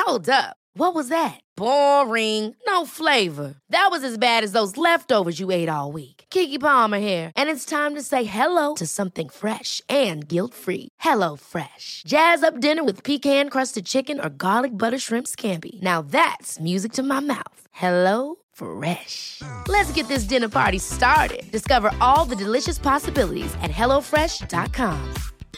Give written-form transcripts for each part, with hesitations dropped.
Hold up. What was that? Boring. No flavor. That was as bad as those leftovers you ate all week. Keke Palmer here, and it's time to say hello to something fresh and guilt-free. Hello Fresh. Jazz up dinner with pecan-crusted chicken or garlic butter shrimp scampi. Now that's music to my mouth. Hello Fresh. Let's get this dinner party started. Discover all the delicious possibilities at hellofresh.com.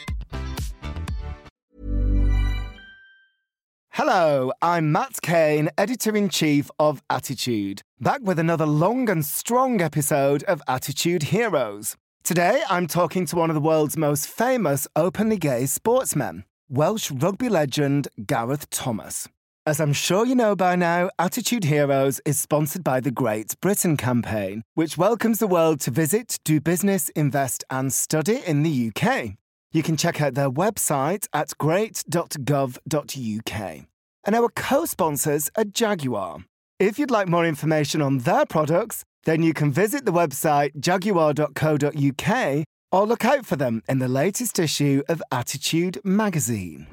Hello, I'm Matt Kane, Editor-in-Chief of Attitude, back with another long and strong episode of Attitude Heroes. Today, I'm talking to one of the world's most famous openly gay sportsmen, Welsh rugby legend Gareth Thomas. As I'm sure you know by now, Attitude Heroes is sponsored by the Great Britain campaign, which welcomes the world to visit, do business, invest and study in the UK. You can check out their website at great.gov.uk. And our co-sponsors are Jaguar. If you'd like more information on their products, then you can visit the website jaguar.co.uk or look out for them in the latest issue of Attitude magazine.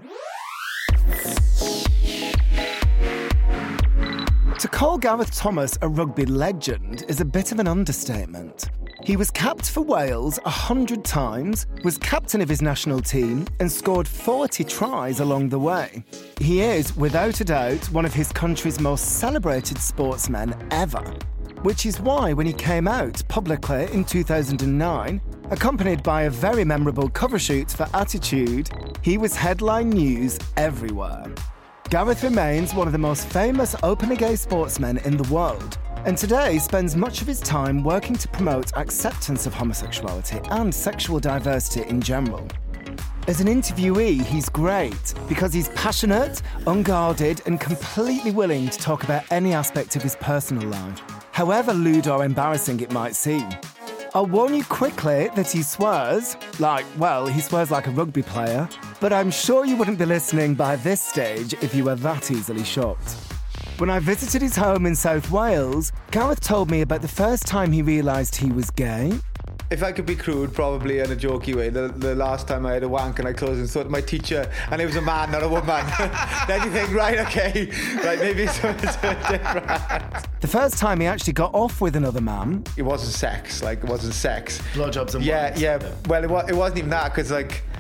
To call Gareth Thomas a rugby legend is a bit of an understatement. He was capped for Wales 100 times, was captain of his national team, and scored 40 tries along the way. He is, without a doubt, one of his country's most celebrated sportsmen ever. Which is why when he came out publicly in 2009, accompanied by a very memorable cover shoot for Attitude, he was headline news everywhere. Gareth remains one of the most famous openly gay sportsmen in the world, and today spends much of his time working to promote acceptance of homosexuality and sexual diversity in general. As an interviewee, he's great because he's passionate, unguarded, and completely willing to talk about any aspect of his personal life, however lewd or embarrassing it might seem. I'll warn you quickly that he swears, he swears like a rugby player, but I'm sure you wouldn't be listening by this stage if you were that easily shocked. When I visited his home in South Wales, Gareth told me about the first time he realised he was gay. If I could be crude, probably in a jokey way, the last time I had a wank and I closed and saw my teacher and it was a man, not a woman. Then you think, right, maybe something different. The first time he actually got off with another man. It wasn't sex, Blowjobs and Yeah. Well, it wasn't even that, because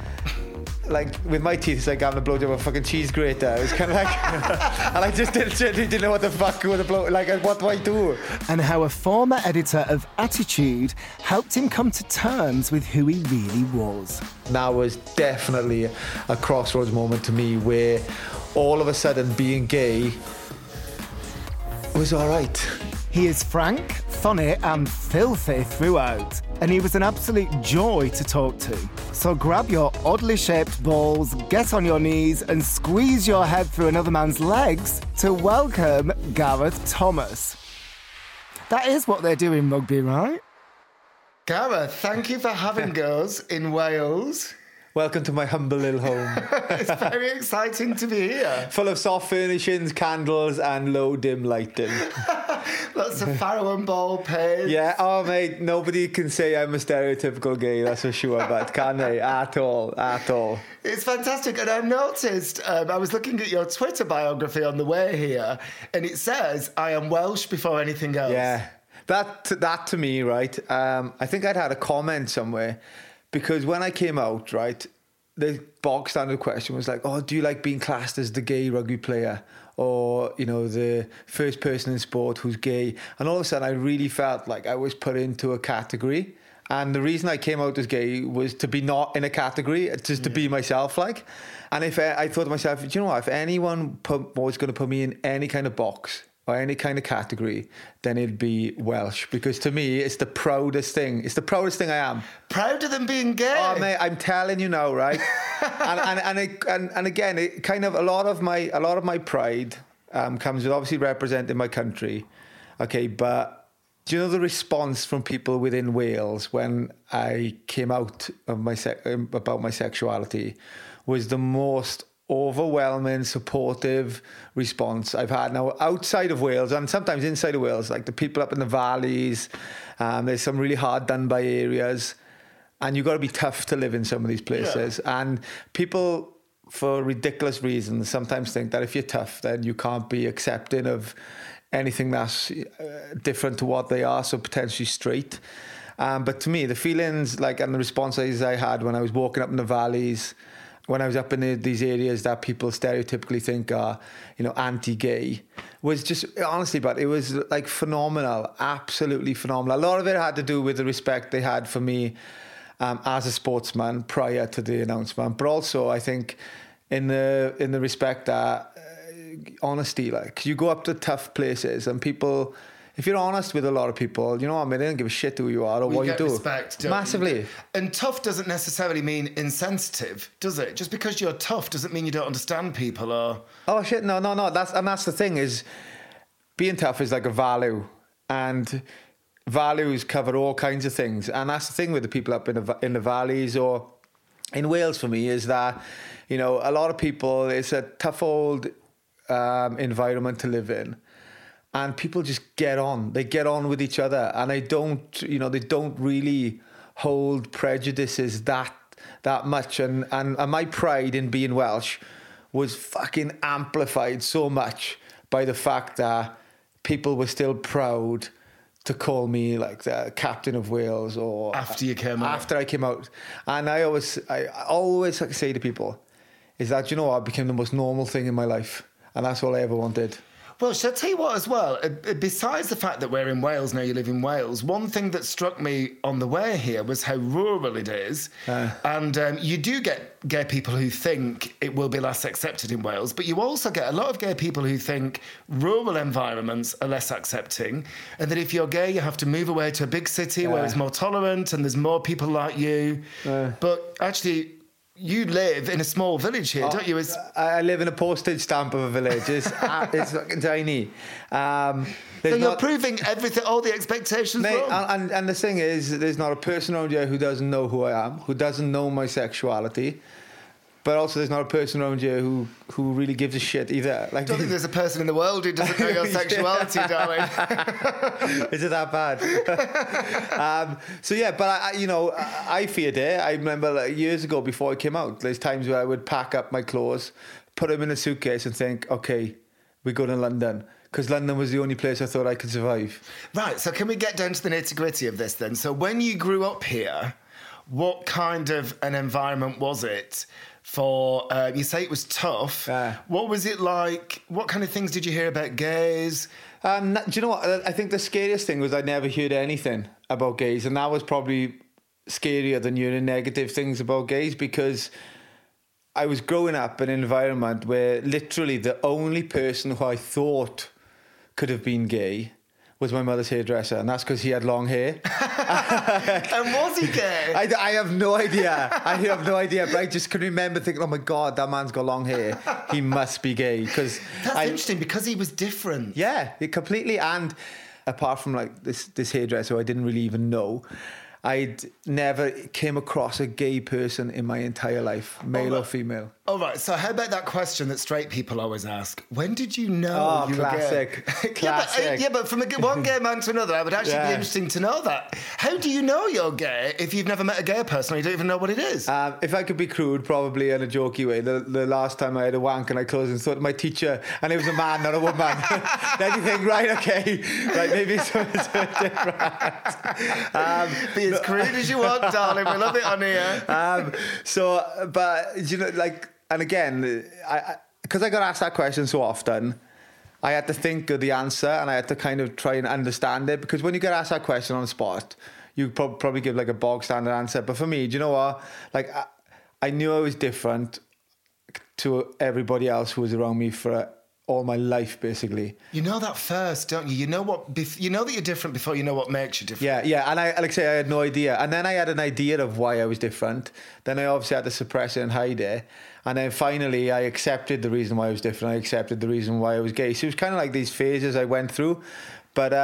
with my teeth, it's like having a blowjob with a fucking cheese grater. It was kind of like, and I just didn't know what the fuck would a blow, what do I do? And how a former editor of Attitude helped him come to terms with who he really was. That was definitely a crossroads moment to me, where all of a sudden being gay was all right. He is frank, funny and filthy throughout, and he was an absolute joy to talk to. So grab your oddly shaped balls, get on your knees and squeeze your head through another man's legs to welcome Gareth Thomas. That is what they do in rugby, right? Gareth, thank you for having us in Wales. Welcome to my humble little home. It's very exciting to be here. Full of soft furnishings, candles and low dim lighting. Lots of farrow and ball pins. Yeah, oh mate, nobody can say I'm a stereotypical gay, that's for sure, but can they? At all. It's fantastic. And I noticed, I was looking at your Twitter biography on the way here, and it says, I am Welsh before anything else. Yeah, that to me, right, I think I'd had a comment somewhere, because when I came out, right, the bog standard question was like, oh, do you like being classed as the gay rugby player? Or, the first person in sport who's gay? And all of a sudden, I really felt like I was put into a category. And the reason I came out as gay was to be not in a category, just to be myself, And if I thought to myself, do you know what? If anyone was going to put me in any kind of box or any kind of category, then it'd be Welsh. Because to me, it's the proudest thing. It's the proudest thing I am. Prouder than being gay? Oh, mate, I'm telling you now, right? and again, it kind of a lot of my pride comes with obviously representing my country. Okay, but do you know the response from people within Wales when I came out of about my sexuality was the most overwhelming, supportive response I've had now outside of Wales and sometimes inside of Wales, like the people up in the valleys. There's some really hard done by areas, and you've got to be tough to live in some of these places. Yeah. And people for ridiculous reasons, sometimes think that if you're tough, then you can't be accepting of anything that's different to what they are, so potentially straight. But to me, the feelings and the responses I had when I was walking up in the valleys, when I was up in these areas that people stereotypically think are, anti-gay, was just, honestly, but it was like phenomenal, absolutely phenomenal. A lot of it had to do with the respect they had for me as a sportsman prior to the announcement, but also I think in the respect that honesty, you go up to tough places and people, if you're honest with a lot of people, they don't give a shit who you are or what you do. Respect, massively. You? And tough doesn't necessarily mean insensitive, does it? Just because you're tough doesn't mean you don't understand people or... Oh shit, no. That's the thing, is being tough is like a value, and values cover all kinds of things. And that's the thing with the people up in the valleys or in Wales for me, is that, a lot of people, it's a tough old environment to live in, and people just get on. They get on with each other, and they don't really hold prejudices that much. And my pride in being Welsh was fucking amplified so much by the fact that people were still proud to call me like the captain of Wales, or after you came out. After I came out. And I always say to people is that, I became the most normal thing in my life. And that's all I ever wanted. Well, shall I tell you what as well? Besides the fact that we're in Wales, now you live in Wales, one thing that struck me on the way here was how rural it is. And you do get gay people who think it will be less accepted in Wales, but you also get a lot of gay people who think rural environments are less accepting, and that if you're gay, you have to move away to a big city where it's more tolerant and there's more people like you. But actually... You live in a small village here, don't you? I live in a postage stamp of a village. It's fucking tiny. So you're proving everything, all the expectations wrong. And the thing is, there's not a person around here who doesn't know who I am, who doesn't know my sexuality. But also there's not a person around here who really gives a shit either. I don't think there's a person in the world who doesn't know your sexuality, darling. Is it that bad? I feared it. I remember years ago before I came out, there's times where I would pack up my clothes, put them in a suitcase and think, okay, we go to London. Because London was the only place I thought I could survive. Right, so can we get down to the nitty-gritty of this then? So when you grew up here, what kind of an environment was it? For you say it was tough. What was it like? What kind of things did you hear about gays? Do you know what? I think the scariest thing was I never heard anything about gays, and that was probably scarier than hearing negative things about gays, because I was growing up in an environment where literally the only person who I thought could have been gay was my mother's hairdresser, and that's because he had long hair. And was he gay? I have no idea. But I just can remember thinking, oh my God, that man's got long hair. He must be gay. That's interesting, because he was different. Yeah, completely. And apart from this hairdresser who I didn't really even know, I'd never came across a gay person in my entire life, male or female. All right, so how about that question that straight people always ask? When did you know you were gay? Classic. Yeah, but from one gay man to another, I would actually be interesting to know that. How do you know you're gay if you've never met a gay person or you don't even know what it is? If I could be crude, probably in a jokey way, the last time I had a wank and I closed and thought my teacher, and it was a man, not a woman. Then you think, right, okay, right, maybe something different. Be as crude as you want, darling. We love it on here. And again, because I got asked that question so often, I had to think of the answer, and I had to kind of try and understand it, because when you get asked that question on the spot, you probably give a bog standard answer. But for me, do you know what? I knew I was different to everybody else who was around me for all my life, basically. You know that first, don't you? You know that you're different before you know what makes you different. Yeah. And I had no idea. And then I had an idea of why I was different. Then I obviously had to suppress it and hide it. And then finally, I accepted the reason why I was different. I accepted the reason why I was gay. So it was kind of like these phases I went through. But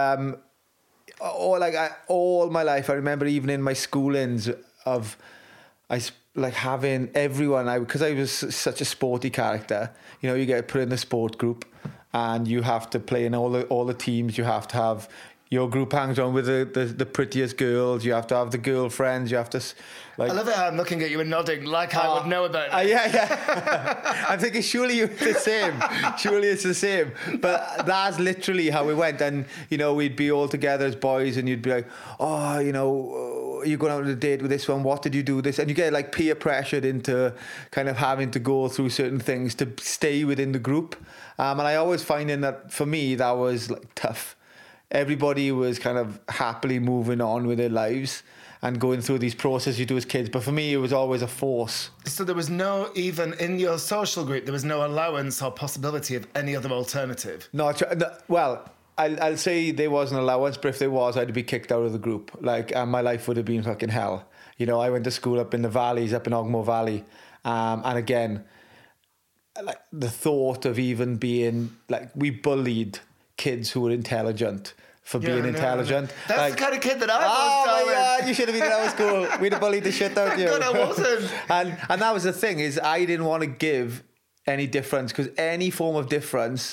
all my life, I remember even in my schoolings of having everyone, because I was such a sporty character, you get put in the sport group and you have to play in all the teams. You have to have your group hangs on with the prettiest girls. You have to have the girlfriends. You have to, like. I love it how I'm looking at you and nodding like I would know about it. Yeah. I'm thinking, surely it's the same. Surely it's the same. But that's literally how it went. And, you know, we'd be all together as boys and you'd be like, oh, you know, you're going out on a date with this one. What did you do this? And you get like peer pressured into kind of having to go through certain things to stay within the group. And I always finding that for me, that was like tough. Everybody was kind of happily moving on with their lives and going through these processes you do as kids. But for me, it was always a force. So there was no, even in your social group, there was no allowance or possibility of any other alternative? Well, I'll say there was an allowance, but if there was, I'd be kicked out of the group. Like, my life would have been fucking hell. You know, I went to school up in the valleys, up in Ogmore Valley. And again, like the thought of even being, like, we bullied kids who were intelligent for being intelligent. That's like, the kind of kid that I was. Oh my God, you should have been in our school. We'd have bullied the shit out of you. God, I wasn't. And that was the thing, is I didn't want to give any difference, because any form of difference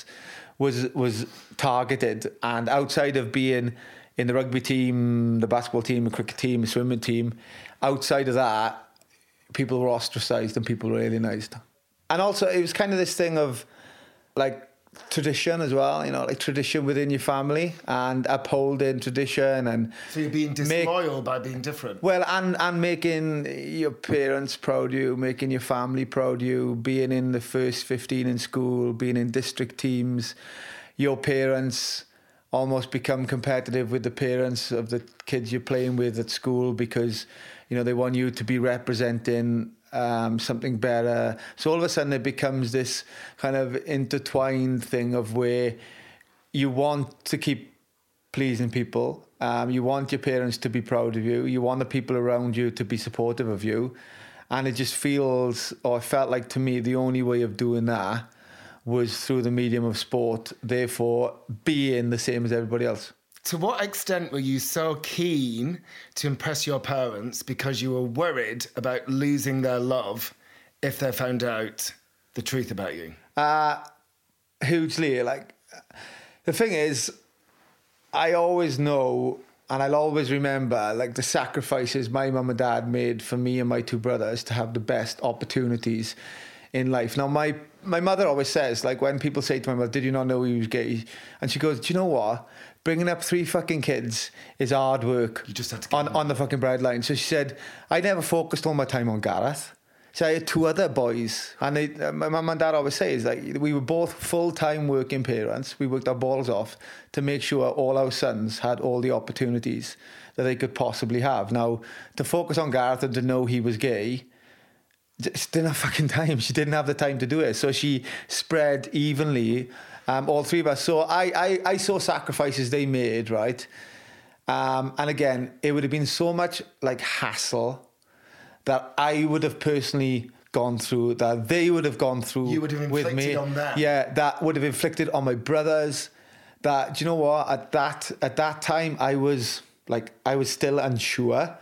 was targeted. And outside of being in the rugby team, the basketball team, the cricket team, the swimming team, outside of that, people were ostracized and people were alienized. And also it was kind of this thing of like tradition as well, you know, like tradition within your family and upholding tradition. And so you're being disloyal by being different. Well, and making your parents proud of you, making your family proud of you, being in the first 15 in school, being in district teams. Your parents almost become competitive with the parents of the kids you're playing with at school, because, you know, they want you to be representing something better. So all of a sudden it becomes this kind of intertwined thing of where you want to keep pleasing people. You want your parents to be proud of you. You want the people around you to be supportive of you. And it just feels, or it felt like to me, the only way of doing that was through the medium of sport, therefore being the same as everybody else. To what extent were you so keen to impress your parents because you were worried about losing their love if they found out the truth about you? Hugely. Like, the thing is, I always know, and I'll always remember, like, the sacrifices my mum and dad made for me and my two brothers to have the best opportunities in life. Now, my mother always says, like, when people say to my mother, did you not know he was gay? And she goes, do you know what? Bringing up 3 fucking kids is hard work. You just had to on the fucking breadline. So she said, I never focused all my time on Gareth. So I had 2 other boys. And my mum and dad always say, is like, we were both full-time working parents. We worked our balls off to make sure all our sons had all the opportunities that they could possibly have. Now, to focus on Gareth and to know he was gay, just didn't have fucking time. She didn't have the time to do it. So she spread evenly all 3 of us. So I saw sacrifices they made, right? And again, it would have been so much like hassle that I would have personally gone through, that they would have gone through with me. You would have inflicted on them. Yeah, that would have inflicted on my brothers. That, do you know what? At that time, I was still unsure.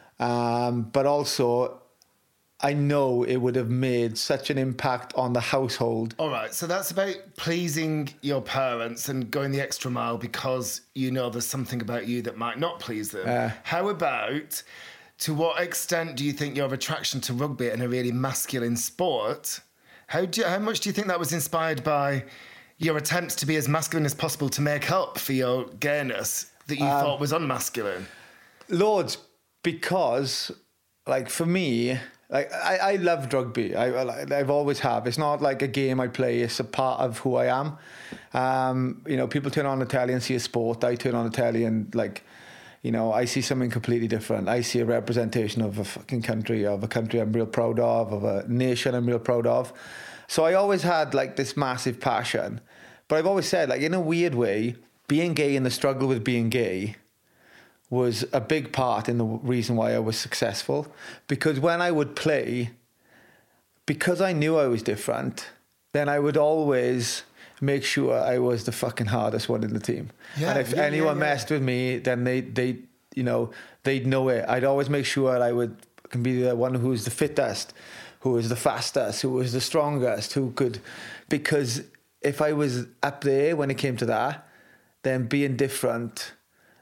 But also, I know it would have made such an impact on the household. All right, so that's about pleasing your parents and going the extra mile because you know there's something about you that might not please them. How about, to what extent do you think your attraction to rugby and a really masculine sport, how much do you think that was inspired by your attempts to be as masculine as possible to make up for your gayness that you thought was unmasculine? Loads, because, like, for me, like, I loved rugby. I've always have. It's not like a game I play. It's a part of who I am. You know, people turn on the telly and see a sport. I turn on the telly and, like, you know, I see something completely different. I see a representation of a fucking country, of a country I'm real proud of a nation I'm real proud of. So I always had, like, this massive passion. But I've always said, like, in a weird way, being gay and the struggle with being gay was a big part in the reason why I was successful. Because when I would play, because I knew I was different, then I would always make sure I was the fucking hardest one in the team. Yeah, and if anyone messed with me, then they you know, they'd know it. I'd always make sure I can be the one who's the fittest, who was the fastest, who was the strongest, who could, because if I was up there when it came to that, then being different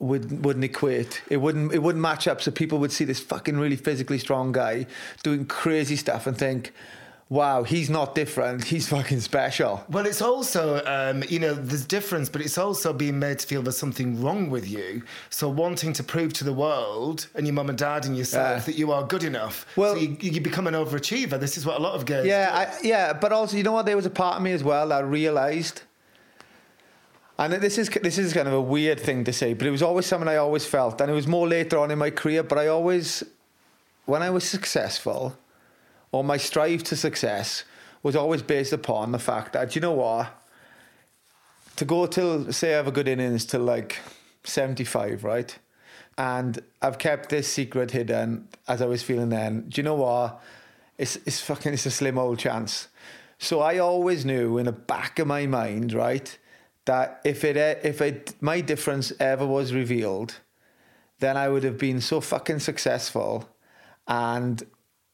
wouldn't equate. It wouldn't match up. So people would see this fucking really physically strong guy doing crazy stuff and think, wow, he's not different. He's fucking special. Well, it's also, there's difference, but it's also being made to feel there's something wrong with you. So wanting to prove to the world and your mum and dad and yourself that you are good enough. Well, so you become an overachiever. This is what a lot of gays do. But also, you know what? There was a part of me as well that realised, and this is kind of a weird thing to say, but it was always something I always felt, and it was more later on in my career, but when I was successful, or my strive to success was always based upon the fact that, you know what, to go till, say I have a good innings till like 75, right? And I've kept this secret hidden as I was feeling then. Do you know what? It's a slim old chance. So I always knew in the back of my mind, right, that if my difference ever was revealed, then I would have been so fucking successful and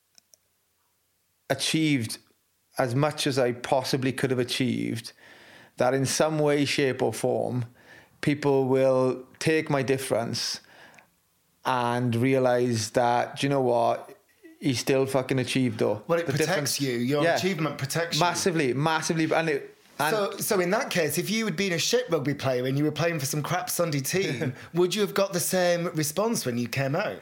achieved as much as I possibly could have achieved, that in some way, shape or form, people will take my difference and realise that, do you know what, he still fucking achieved though. Well, it protects you. Your achievement protects you. Massively. So in that case, if you had been a shit rugby player and you were playing for some crap Sunday team, would you have got the same response when you came out?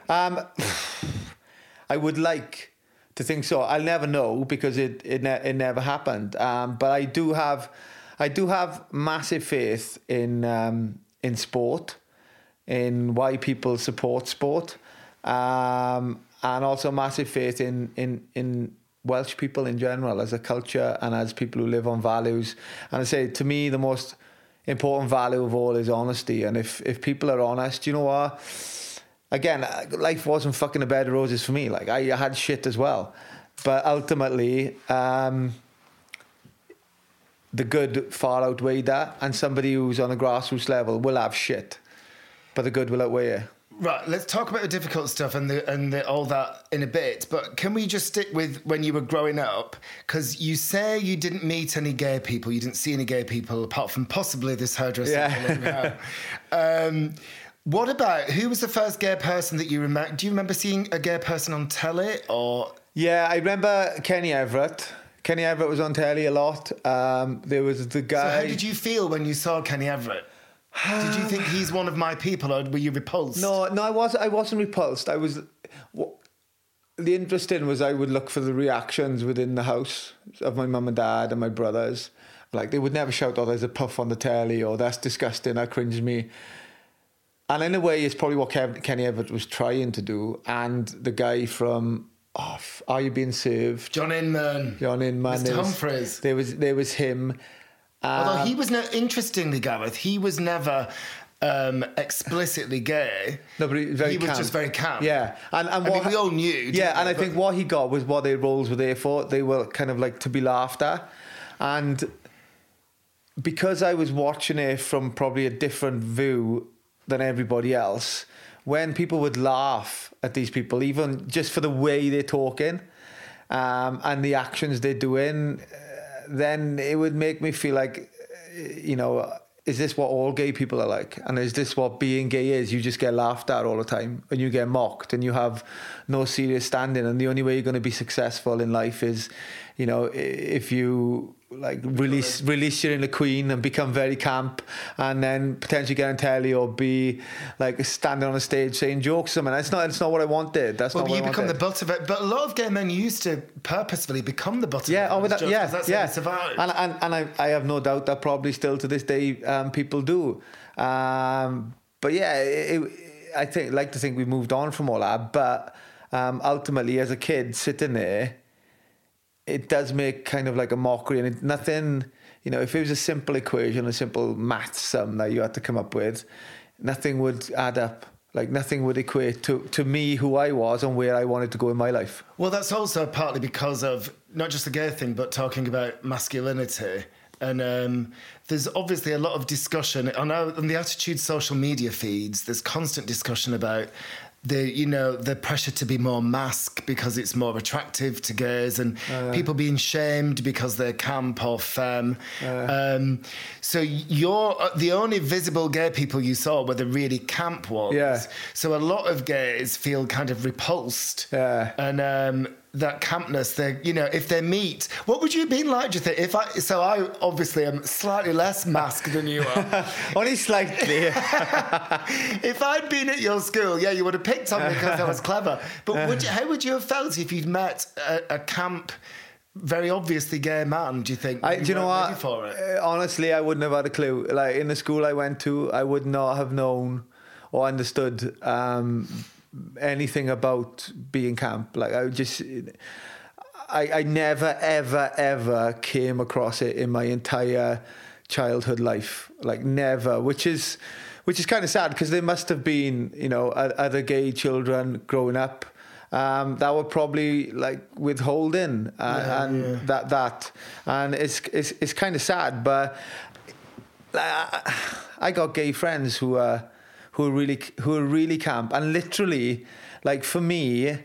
I would like to think so. I'll never know because it never happened. But I do have massive faith in sport, in why people support sport, and also massive faith in Welsh people in general as a culture and as people who live on values. And I say, to me, the most important value of all is honesty. And if people are honest, you know what? Again, life wasn't fucking a bed of roses for me. Like, I had shit as well. But ultimately, the good far outweighed that. And somebody who's on a grassroots level will have shit. But the good will outweigh it. Right, let's talk about the difficult stuff and all that in a bit. But can we just stick with when you were growing up? Because you say you didn't meet any gay people. You didn't see any gay people apart from possibly this hairdresser. Yeah. What about, who was the first gay person that you remember? Do you remember seeing a gay person on telly or? Yeah, I remember Kenny Everett. Kenny Everett was on telly a lot. There was the guy. So how did you feel when you saw Kenny Everett? Did you think he's one of my people, or were you repulsed? No, I wasn't repulsed. I was. The interesting was I would look for the reactions within the house of my mum and dad and my brothers. Like, they would never shout, "Oh, there's a puff on the telly," or "That's disgusting, that cringes me." And in a way, it's probably what Kenny Everett was trying to do. And the guy from Are You Being Served? John Inman. Mr. Humphreys. There was him. Although he was interestingly, Gareth, he was never explicitly gay. No, but he was just very camp. Yeah, and we all knew. Yeah, and I think what he got was what their roles were there for. They were kind of like to be laughed at, and because I was watching it from probably a different view than everybody else, when people would laugh at these people, even just for the way they're talking and the actions they're doing, then it would make me feel like, is this what all gay people are like? And is this what being gay is? You just get laughed at all the time and you get mocked and you have no serious standing. And the only way you're going to be successful in life is, if you like release your inner queen and become very camp and then potentially get on telly or be like standing on a stage saying jokes or something. It's not what I wanted. That's not what I wanted. Well, you become the butt of it. But a lot of gay men used to purposefully become the butt of it. Yeah, that's how they survived. And I have no doubt that probably still to this day people do. But yeah, I like to think we moved on from all that. But ultimately, as a kid sitting there, it does make kind of like a mockery, and nothing, if it was a simple equation, a simple math sum that you had to come up with, nothing would add up. Like, nothing would equate to me, who I was and where I wanted to go in my life. Well, that's also partly because of not just the gay thing, but talking about masculinity. And there's obviously a lot of discussion on the Attitude social media feeds. There's constant discussion about the pressure to be more masked because it's more attractive to gays, and people being shamed because they're camp or femme. So the only visible gay people you saw were the really camp ones. Yeah. So a lot of gays feel kind of repulsed. Yeah. And that campness, if they meet, what would you have been like, do you think? I obviously am slightly less masked than you are. Only slightly. If I'd been at your school, you would have picked on me because I was clever. But how would you have felt if you'd met a camp, very obviously gay man, do you think? Do you know what? Ready for it? Honestly, I wouldn't have had a clue. Like, in the school I went to, I would not have known or understood anything about being camp. Like, I never, ever, ever came across it in my entire childhood life. Like, never, which is kind of sad, because there must have been, other gay children growing up that were probably like withholding that, and it's kind of sad. But I got gay friends who are really camp, and literally, like, for me,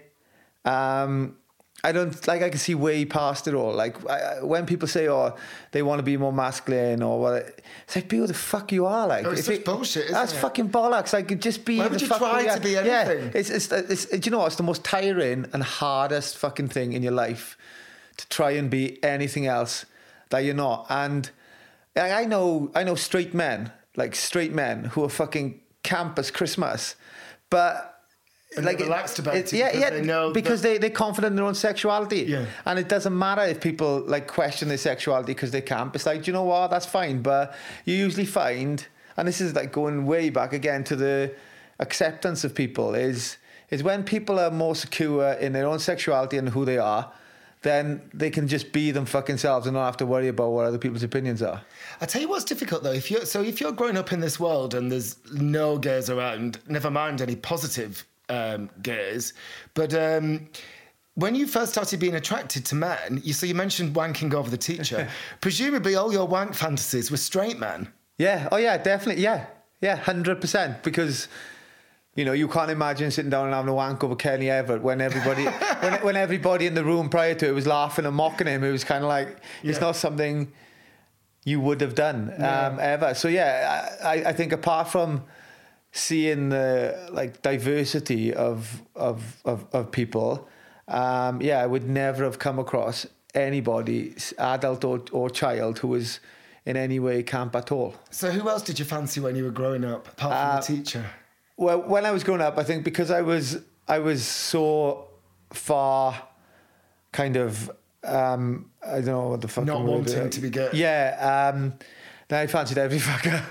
I don't, like, I can see way past it all. Like, when people say, they want to be more masculine or what, it's like, be who the fuck you are. Like, it's such bullshit, isn't that's it? fucking bollocks. Like, just be Why the would you fuck try you are. to be anything? Yeah, it's do you know what? It's the most tiring and hardest fucking thing in your life, to try and be anything else that you're not. And I know straight men who are fucking camp as Christmas, but and like relaxed about it, they know because they're confident in their own sexuality, and it doesn't matter if people like question their sexuality because they camp. It's like, do you know what, that's fine, but you usually find, and this is like going way back again to the acceptance of people, is when people are more secure in their own sexuality and who they are, then they can just be them fucking selves and not have to worry about what other people's opinions are. I tell you what's difficult though, if you're growing up in this world and there's no gays around, never mind any positive gays, but when you first started being attracted to men, you mentioned wanking over the teacher. Presumably all your wank fantasies were straight men. Yeah, oh yeah, definitely, yeah, 100%, because you can't imagine sitting down and having a wank over Kenny Everett when everybody when everybody in the room prior to it was laughing and mocking him. It was kind of like, it's not something you would have done ever. So yeah, I think apart from seeing the like diversity of people, I would never have come across anybody, adult or child, who was in any way camp at all. So who else did you fancy when you were growing up, apart from the teacher? Well, when I was growing up, I think because I was so far kind of I don't know what the fuck. Not wanting to be gay. Yeah. Then I fancied every fucker.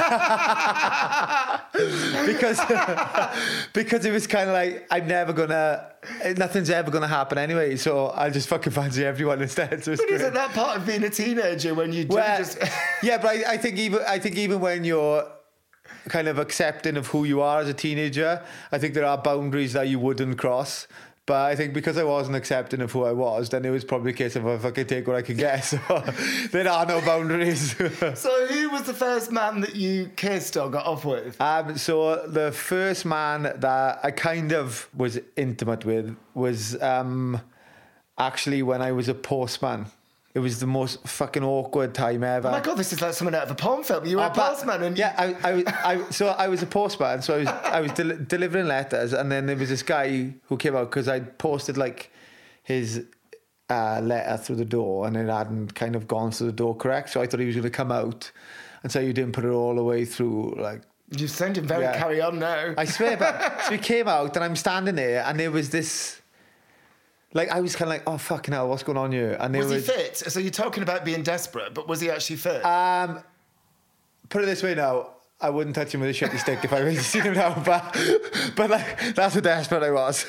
because it was kind of like, nothing's ever gonna happen anyway, so I'll just fucking fancy everyone instead. So but isn't that part of being a teenager when you just... Yeah, but I think even when you're kind of accepting of who you are as a teenager, I think there are boundaries that you wouldn't cross. But I think because I wasn't accepting of who I was, then it was probably a case of if I could take what I could get. So there are no boundaries. So who was the first man that you kissed or got off with? So the first man that I kind of was intimate with was actually when I was a postman. It was the most fucking awkward time ever. Oh my God, this is like something out of a porn film. You were a postman, and so I was a postman. So I was delivering letters, and then there was this guy who came out because I'd posted like his letter through the door, and it hadn't kind of gone through the door correct. So I thought he was going to come out and say you didn't put it all the way through. Like, you sounded very carry on now. I swear, but so he came out, and I'm standing there, and there was this. Like, I was kind of like, oh, fucking hell, what's going on here? And was he fit? So you're talking about being desperate, but was he actually fit? Put it this way now, I wouldn't touch him with a shitty stick if I really seen him now, but like, that's how desperate I was.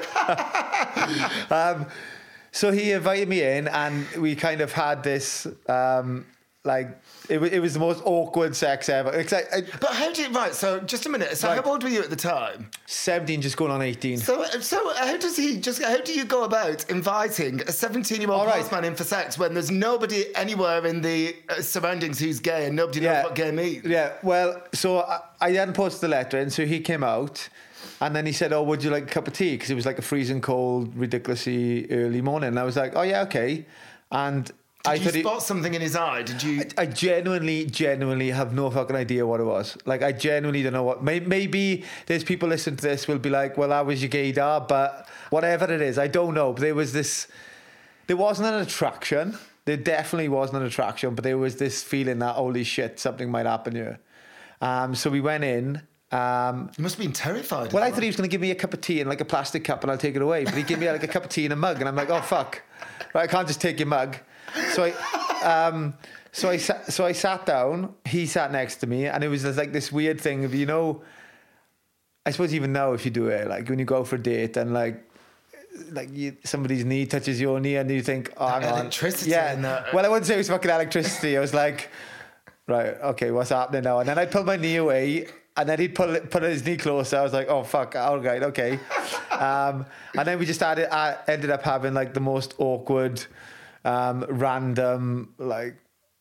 So he invited me in, and we kind of had this, it was the most awkward sex ever. But how did so just a minute. So how old were you at the time? 17, just going on 18. So how do you go about inviting a 17-year-old postman in for sex when there's nobody anywhere in the surroundings who's gay and nobody knows what gay means? Yeah, well, so I hadn't posted the letter in, so he came out, And then he said, oh, would you like a cup of tea? Because it was like a freezing cold, ridiculously early morning. And I was like, oh, yeah, okay. And Did you spot something in his eye? Did you? I genuinely have no fucking idea what it was. Like, I genuinely don't know what. Maybe there's people listening to this will be like, well, that was your gaydar, but whatever it is, I don't know. But there wasn't an attraction. There definitely wasn't an attraction, but there was this feeling that, holy shit, something might happen here. So we went in. You must have been terrified. Well, I thought he was going to give me a cup of tea in like a plastic cup and I'll take it away. But he gave me like a cup of tea in a mug and I'm like, oh, fuck. Right, I can't just take your mug. So I sat down. He sat next to me, and it was just like this weird thing of, I suppose even now if you do it, like when you go for a date and somebody's knee touches your knee and you think, oh, hang on. Electricity. Yeah. In that. Well, I wouldn't say it was fucking electricity. I was like, right, okay, what's happening now? And then I'd pull my knee away. And then he'd put his knee closer. I was like, oh, fuck, all right, okay. And then we just ended up having like the most awkward, random, like,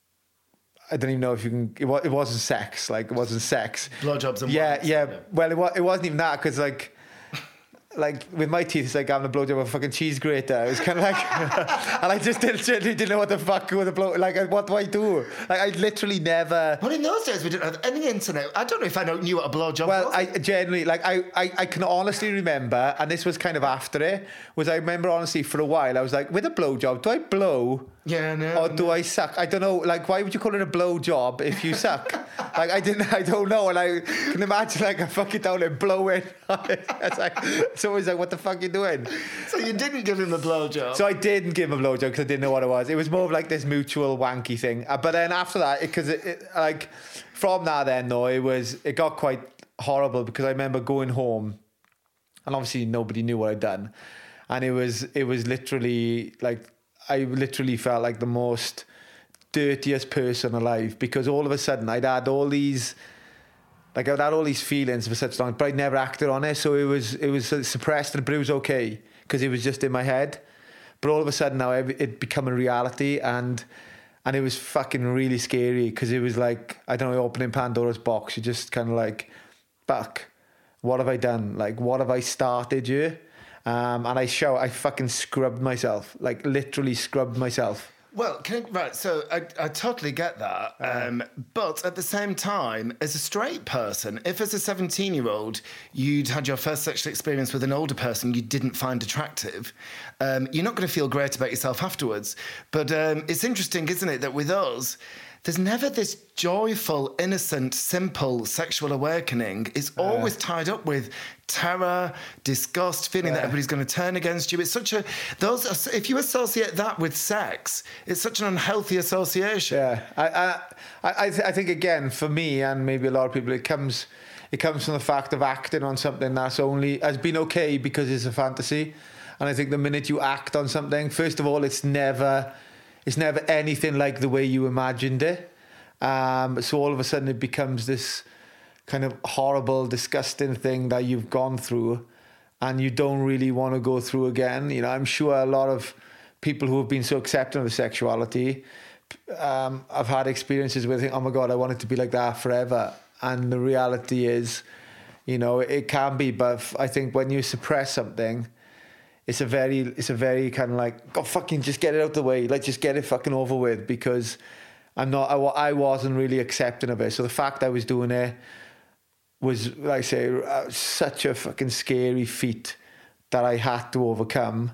I don't even know if you can, it wasn't sex. Like, it wasn't sex. Blowjobs and yeah. Well, it wasn't even that because like with my teeth, it's like having a blowjob with a fucking cheese grater. It was kind of like, and I just didn't know what the fuck with a blow. Like, what do I do? Like, I literally never. Well, in those days, we didn't have any internet. I don't know if I knew what a blowjob was. Well, I genuinely, like, I can honestly remember, and this was kind of after it, was I remember honestly for a while, I was like, with a blowjob, do I blow? Yeah, no. Or do I suck? I don't know. Like, why would you call it a blow job if you suck? Like, I don't know. And I can imagine, like, I fuck it down and blow it. It's always like, what the fuck are you doing? So you didn't give him a blowjob? So I didn't give him a blowjob because I didn't know what it was. It was more of like this mutual wanky thing. But then after that, because like, from that then, though, it got quite horrible because I remember going home and obviously nobody knew what I'd done. And it was literally like, I literally felt like the most dirtiest person alive because all of a sudden I'd had all these feelings for such long, but I'd never acted on it. So it was suppressed, but it was okay because it was just in my head. But all of a sudden now it become a reality, and it was fucking really scary because it was like, I don't know, opening Pandora's box. You're just kind of like, fuck, what have I done? Like, what have I started here? And I fucking scrubbed myself, like literally scrubbed myself. Well, so I totally get that. But at the same time, as a straight person, if as a 17-year-old you'd had your first sexual experience with an older person you didn't find attractive, you're not going to feel great about yourself afterwards. But it's interesting, isn't it, that with us, there's never this joyful, innocent, simple sexual awakening. It's always tied up with terror, disgust, feeling that everybody's going to turn against you. It's if you associate that with sex, it's such an unhealthy association. Yeah, I think again for me and maybe a lot of people, it comes from the fact of acting on something that's has been okay because it's a fantasy, and I think the minute you act on something, first of all, it's never anything like the way you imagined it. So all of a sudden it becomes this kind of horrible, disgusting thing that you've gone through and you don't really want to go through again. I'm sure a lot of people who have been so accepting of sexuality have had experiences where they think, oh my God, I want it to be like that forever. And the reality is, it can be, but I think when you suppress something, it's a very kind of like, God, fucking just get it out the way. Like, just get it fucking over with, because I wasn't really accepting of it. So the fact I was doing it was, like I say, such a fucking scary feat that I had to overcome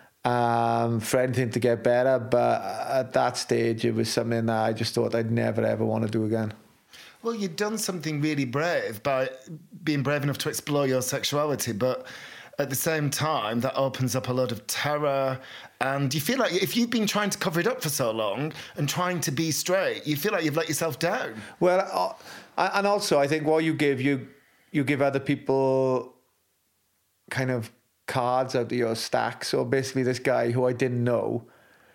for anything to get better. But at that stage, it was something that I just thought I'd never, ever want to do again. Well, you'd done something really brave by being brave enough to explore your sexuality, but at the same time, that opens up a lot of terror. And you feel like if you've been trying to cover it up for so long and trying to be straight, you feel like you've let yourself down. Well, and also I think what you give other people kind of cards out of your stack. So basically this guy who I didn't know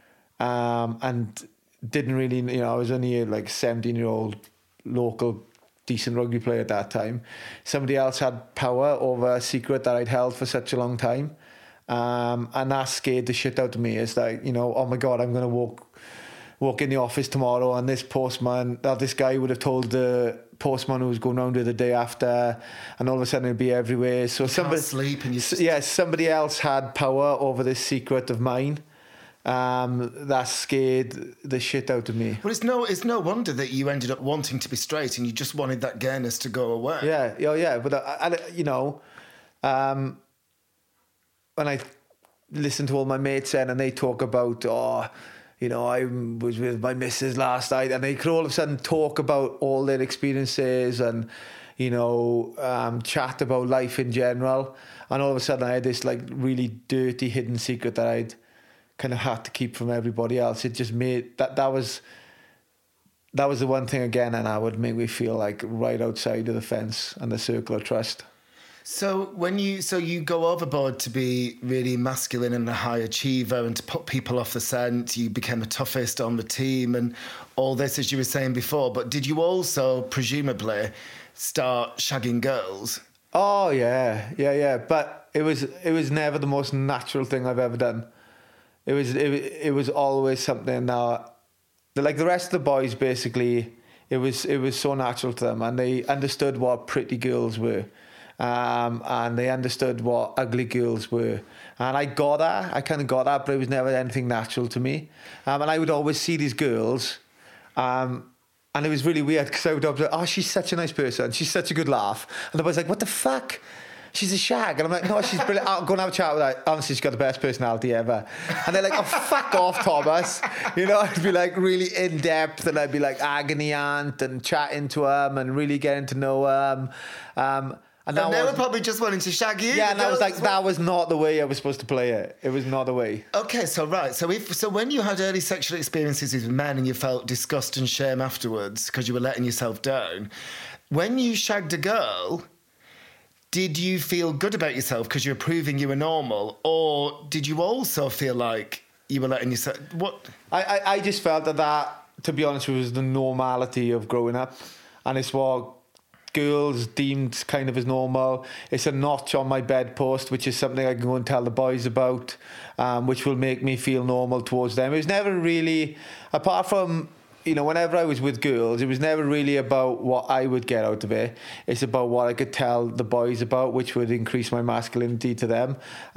and didn't really, I was only like 17-year-old local decent rugby player at that time. Somebody else had power over a secret that I'd held for such a long time. And that scared the shit out of me. It's like, oh my God, I'm going to walk in the office tomorrow and this guy would have told the postman who was going round there the day after, and all of a sudden it'd be everywhere. So somebody sleep and somebody else had power over this secret of mine. That scared the shit out of me. Well, it's no wonder that you ended up wanting to be straight and you just wanted that gayness to go away. Yeah. But you know, when I listen to all my mates then, and they talk about, you know, I was with my missus last night, and they could all of a sudden talk about all their experiences and, you know, chat about life in general. And all of a sudden I had this like really dirty hidden secret that I'd kind of had to keep from everybody else. It just made that was the one thing again, and that would make me feel like right outside of the fence and the circle of trust. So you go overboard to be really masculine and a high achiever and to put people off the scent. You became the toughest on the team and all this, as you were saying before. But did you also presumably start shagging girls? Oh yeah. But it was never the most natural thing I've ever done. It was always something that, like the rest of the boys, basically, it was so natural to them, and they understood what pretty girls were, and they understood what ugly girls were, and I got that. I kind of got that, but it was never anything natural to me. And I would always see these girls, and it was really weird because I would observe, oh, she's such a nice person, she's such a good laugh, and I was like, what the fuck? She's a shag. And I'm like, no, she's brilliant. I'll go and have a chat with her. Honestly, she's got the best personality ever. And they're like, oh, fuck off, Thomas. You know, I'd be like really in depth, and I'd be like agony aunt and chatting to them and really getting to know them. And they were probably just wanting to shag you. Yeah, and I was like, that was not the way I was supposed to play it. It was not the way. Okay, so when you had early sexual experiences with men and you felt disgust and shame afterwards because you were letting yourself down, when you shagged a girl, did you feel good about yourself because you were proving you were normal, or did you also feel like you were letting yourself... What? I just felt that, to be honest, was the normality of growing up, and it's what girls deemed kind of as normal. It's a notch on my bedpost, which is something I can go and tell the boys about, which will make me feel normal towards them. It was never really, apart from... You know, whenever I was with girls, it was never really about what I would get out of it. It's about what I could tell the boys about, which would increase my masculinity to them.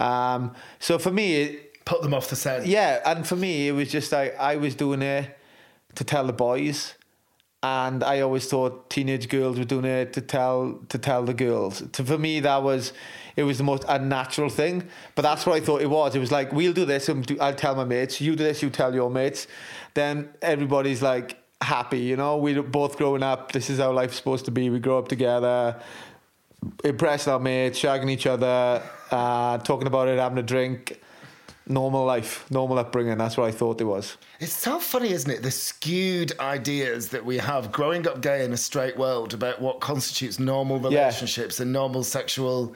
So for me... Put them off the scent. Yeah, and for me, it was just like I was doing it to tell the boys, and I always thought teenage girls were doing it to tell the girls. For me, it was the most unnatural thing, but that's what I thought it was. It was like, we'll do this, and I'll tell my mates. You do this, you tell your mates. Then everybody's like happy, you know. We're both growing up. This is how life's supposed to be. We grow up together, impressing our mates, shagging each other, talking about it, having a drink. Normal life, normal upbringing. That's what I thought it was. It's so funny, isn't it? The skewed ideas that we have growing up gay in a straight world about what constitutes normal relationships and normal sexual,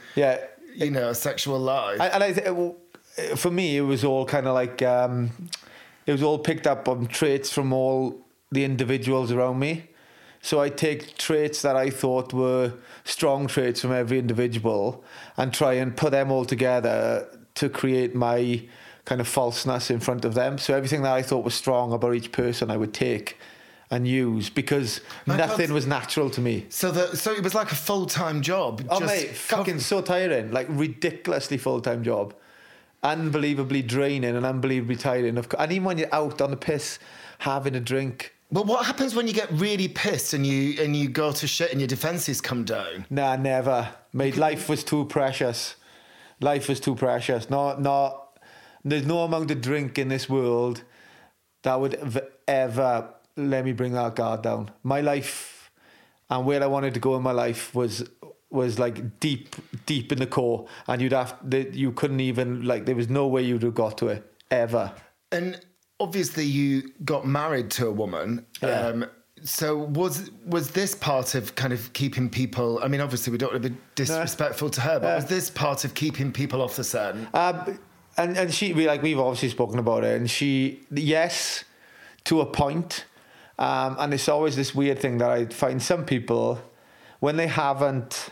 sexual life. For me, it was all kind of like, it was all picked up on traits from all the individuals around me. So I take traits that I thought were strong traits from every individual and try and put them all together to create my kind of falseness in front of them. So everything that I thought was strong about each person, I would take and use, because nothing was natural to me. So it was like a full-time job. Oh, mate, fucking so tiring. Like, ridiculously full-time job. Unbelievably draining and unbelievably tiring. And even when you're out on the piss having a drink. But what happens when you get really pissed and you go to shit and your defences come down? Nah, never. Mate, life was too precious. Life was too precious. There's no amount of drink in this world that would ever let me bring that guard down. My life and where I wanted to go in my life was like deep in the core, and you couldn't even, like, there was no way you'd have got to it ever. And obviously you got married to a woman. Yeah. So was this part of kind of keeping people, I mean, obviously we don't want to be disrespectful to her, but was this part of keeping people off the scent? And she, we've obviously spoken about it, and she, yes, to a point. And it's always this weird thing that I find some people, when they haven't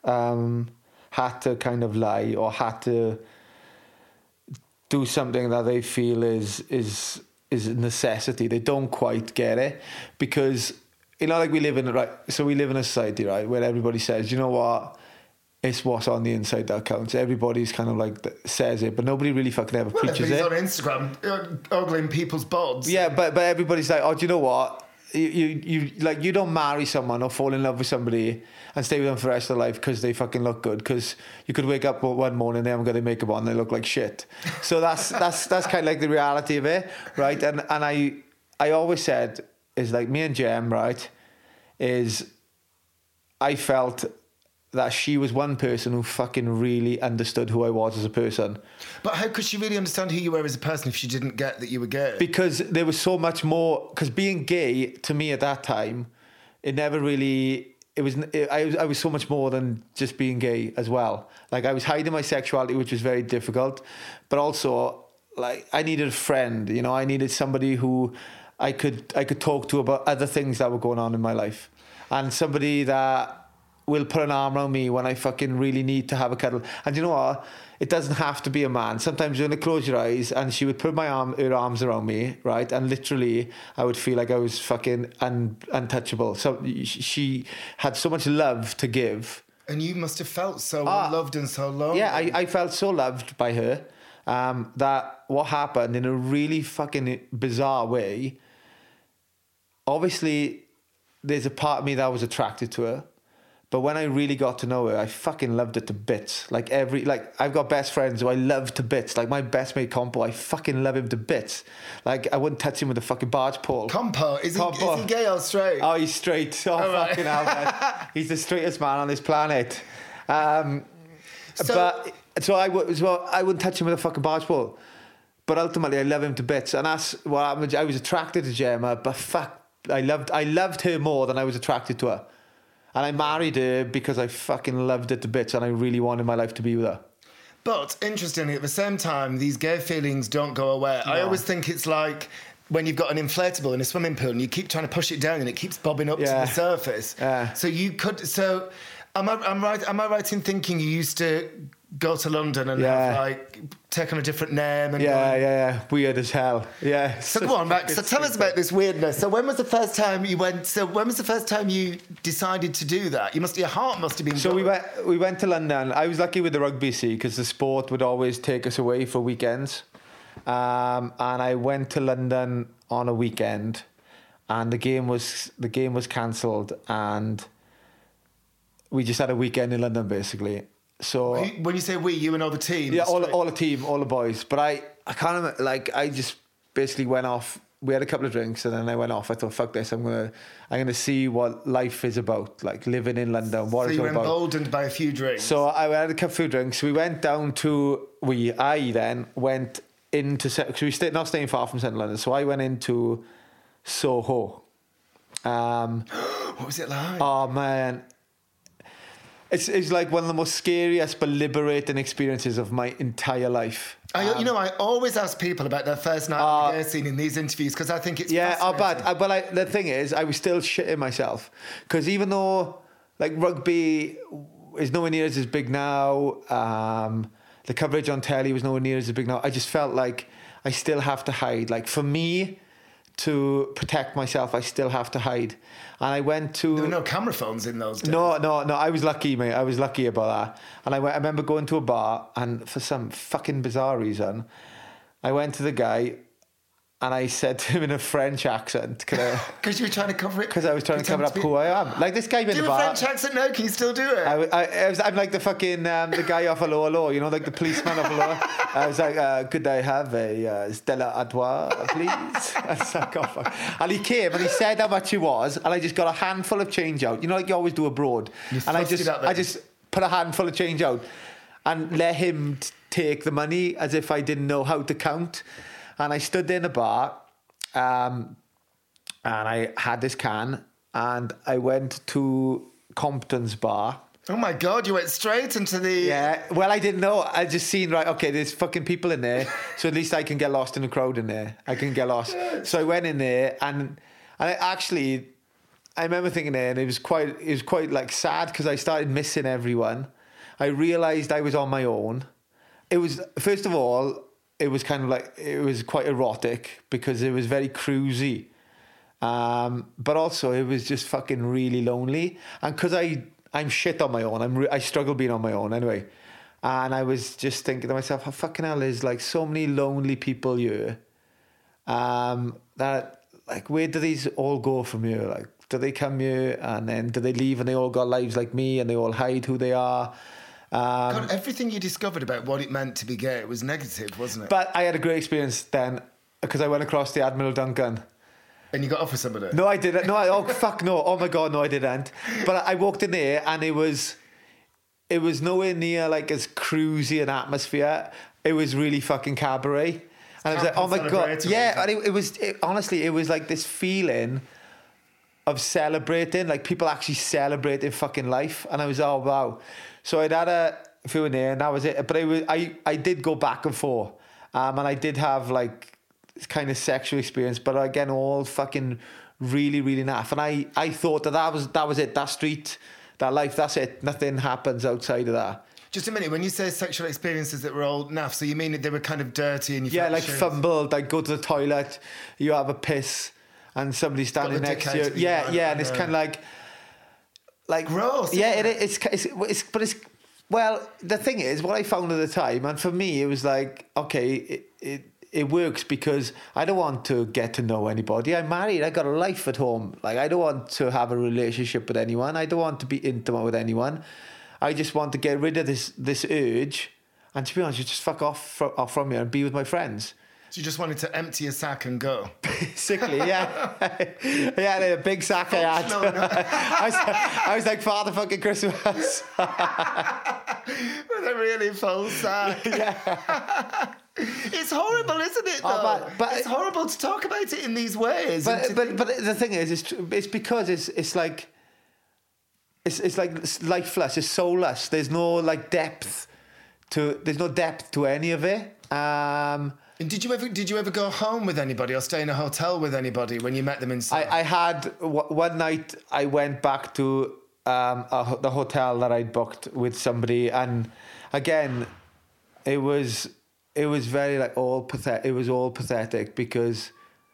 had to kind of lie or had to do something that they feel is is a necessity. They don't quite get it because, you know, like we live in a society, right, where everybody says, you know what, it's what's on the inside that counts. Everybody's kind of like says it, but nobody really fucking ever preaches it. On Instagram, ogling people's bods. Yeah, but everybody's like, oh, do you know what? You don't marry someone or fall in love with somebody and stay with them for the rest of their life because they fucking look good. Because you could wake up one morning, they haven't got their makeup on, they look like shit. So that's kind of like the reality of it, right? And I always said is like me and Jem, right? Is I felt that she was one person who fucking really understood who I was as a person. But how could she really understand who you were as a person if she didn't get that you were gay? Because there was so much more. Because being gay to me at that time, it never really. I was so much more than just being gay as well. Like I was hiding my sexuality, which was very difficult. But also, like I needed a friend. You know, I needed somebody who I could talk to about other things that were going on in my life, and somebody that will put an arm around me when I fucking really need to have a cuddle. And you know what? It doesn't have to be a man. Sometimes you're going to close your eyes and she would put her arms around me, right? And literally, I would feel like I was fucking untouchable. So she had so much love to give. And you must have felt so loved and so lonely. Yeah, I felt so loved by her that what happened in a really fucking bizarre way, obviously, there's a part of me that was attracted to her. But when I really got to know her, I fucking loved it to bits. Like I've got best friends who I love to bits. Like my best mate Compo, I fucking love him to bits. Like I wouldn't touch him with a fucking barge pole. Compo? Is he gay or straight? Oh, he's straight. Oh, fucking hell, man. He's the straightest man on this planet. So I wouldn't touch him with a fucking barge pole. But ultimately, I love him to bits. And that's what happened. I was attracted to Gemma, but fuck, I loved her more than I was attracted to her. And I married her because I fucking loved it to bits and I really wanted my life to be with her. But, interestingly, at the same time, these gay feelings don't go away. No. I always think it's like when you've got an inflatable in a swimming pool and you keep trying to push it down and it keeps bobbing up to the surface. Yeah. So you could... So, am I right in thinking you used to go to London and have, like, take on a different name? And yeah. Weird as hell. Yeah. So go on, Max. So tell us about this weirdness. So when was the first time you went... So when was the first time you decided to do that? Your heart must have been... So we went to London. I was lucky with the rugby, because the sport would always take us away for weekends. And I went to London on a weekend and the game was cancelled and we just had a weekend in London, basically. So when you say we, you and all the team? Yeah, all the team, all the boys. But I kind of, like, I just basically went off. We had a couple of drinks and then I went off. I thought, fuck this, I'm gonna see what life is about, like living in London. What so it's you all were about. emboldened by a few drinks. So I had a couple of drinks. We went down to I then went into, because we not staying far from Central London. So I went into Soho. What was it like? Oh man. It's like one of the most scariest but liberating experiences of my entire life. I always ask people about their first night on the gay scene in these interviews because I think it's fascinating. But the thing is, I was still shitting myself because even though like rugby is nowhere near as big now, the coverage on telly was nowhere near as big now. I just felt like I still have to hide. Like for me to protect myself, I still have to hide. And I went to... There were no camera phones in those days. No, I was lucky, mate. I was lucky about that. And I remember going to a bar and for some fucking bizarre reason, I went to the guy and I said to him in a French accent... Because you were trying to cover it? Because I was trying to cover up who I am. Like this guy in the bar... Do a French accent now? Can you still do it? I'm like the fucking... the guy off a Law, you know, like the policeman off a Law. I was like, could I have a Stella Artois, please? I was like, oh, fuck. And he came and he said how much he was and I just got a handful of change out. You know, like you always do abroad. And I just put a handful of change out and let him take the money as if I didn't know how to count. And I stood there in the bar and I had this can and I went to Compton's bar. Oh my God, you went straight into the... Yeah, well, I didn't know. I just seen, right, okay, there's fucking people in there, so at least I can get lost in the crowd in there. I can get lost. So I went in there and I remember thinking there, and it was quite like sad because I started missing everyone. I realised I was on my own. It was, first of all, it was kind of like, it was quite erotic because it was very cruisy. But also it was just fucking really lonely. And because I'm shit on my own, I struggle being on my own anyway. And I was just thinking to myself, how fucking hell, there's like so many lonely people here. That like, where do these all go from here? Like, do they come here and then do they leave and they all got lives like me and they all hide who they are? God, everything you discovered about what it meant to be gay was negative, wasn't it? But I had a great experience then because I went across the Admiral Duncan. And you got off with somebody? No, I didn't. No, oh fuck no. Oh my God, no, I didn't. But I walked in there and it was nowhere near like as cruisy an atmosphere. It was really fucking cabaret. And I was like, oh my God. Yeah, and honestly, it was like this feeling of celebrating, like people actually celebrating fucking life. And I was, oh wow. So I'd had a few in there and that was it. But I did go back and forth. And I did have like this kind of sexual experience, but again, all fucking really, really naff. And I thought that was it, that street, that life, that's it. Nothing happens outside of that. Just a minute, when you say sexual experiences that were all naff, so you mean that they were kind of dirty and you felt like fumbled, like go to the toilet, you have a piss and somebody's standing next to you. Yeah, and it's kind of like gross. Yeah, it's well, the thing is, what I found at the time, and for me, it was like, okay, it works because I don't want to get to know anybody. I'm married. I got a life at home. Like, I don't want to have a relationship with anyone. I don't want to be intimate with anyone. I just want to get rid of this urge, and to be honest, just fuck off from here and be with my friends. So you just wanted to empty your sack and go? Basically, yeah. Yeah, a big sack I had. No. I was like Father fucking Christmas. With a really full sack. Yeah. It's horrible, isn't it, though? But it's horrible to talk about it in these ways. But the thing is, it's because it's like... It's like lifeless. It's soulless. There's no like depth to any of it. And did you ever go home with anybody or stay in a hotel with anybody when you met them inside? I had one night. I went back to the hotel that I'd booked with somebody, and again, it was very like all pathetic. It was all pathetic because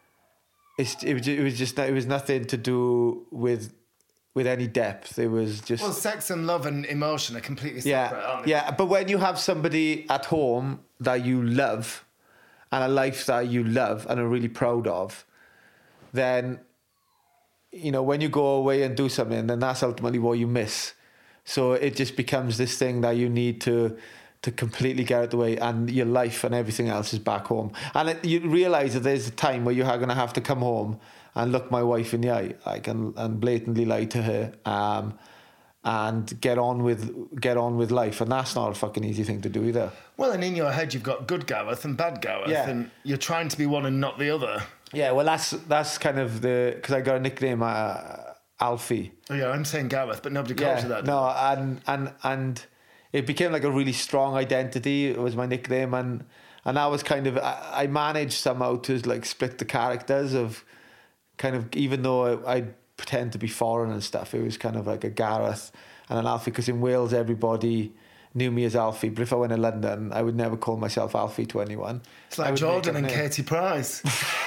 it was nothing to do with any depth. It was just... Well, sex and love and emotion are completely separate, aren't they? Yeah, but when you have somebody at home that you love and a life that you love and are really proud of, then, you know, when you go away and do something, then that's ultimately what you miss. So it just becomes this thing that you need to completely get out of the way, and your life and everything else is back home. And you realise that there's a time where you're going to have to come home and look my wife in the eye, like, and blatantly lie to her, and get on with life, and that's not a fucking easy thing to do either. Well, and in your head you've got good Gareth and bad Gareth, and you're trying to be one and not the other. Yeah, well, that's kind of because I got a nickname, Alfie. Oh yeah, I'm saying Gareth, but nobody calls you that. No, and it became like a really strong identity. It was my nickname, and that was kind of I managed somehow to like split the characters of. Kind of, even though I pretend to be foreign and stuff, it was kind of like a Gareth and an Alfie, because in Wales everybody knew me as Alfie, but if I went to London I would never call myself Alfie to anyone. It's like Jordan and Katie Price.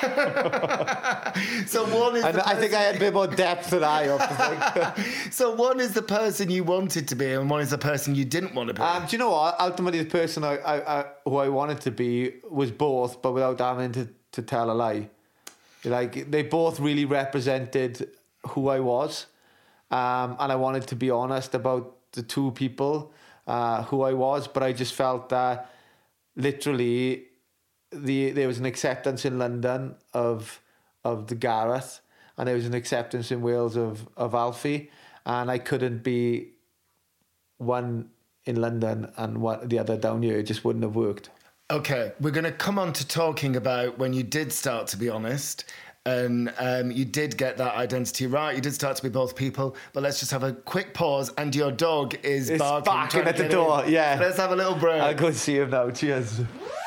So one is I think I had a bit more depth than I often think. So one is the person you wanted to be and one is the person you didn't want to be. Do you know what? Ultimately the person who I wanted to be was both, but without having to tell a lie. Like, they both really represented who I was, and I wanted to be honest about the two people who I was, but I just felt that literally there was an acceptance in London of the Gareth, and there was an acceptance in Wales of Alfie, and I couldn't be one in London and the other down here. It just wouldn't have worked. Okay, we're going to come on to talking about when you did start to be honest, and you did get that identity right. You did start to be both people, but let's just have a quick pause, and your dog is barking at the door. In. Yeah. Let's have a little break. I'll go and see him now. Cheers.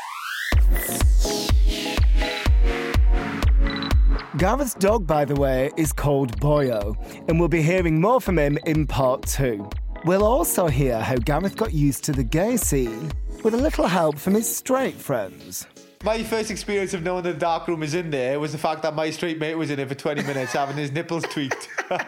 Gareth's dog, by the way, is called Boyo, and we'll be hearing more from him in part 2. We'll also hear how Gareth got used to the gay scene with a little help from his straight friends. My first experience of knowing the dark room is in there was the fact that my straight mate was in it for 20 minutes having his nipples tweaked.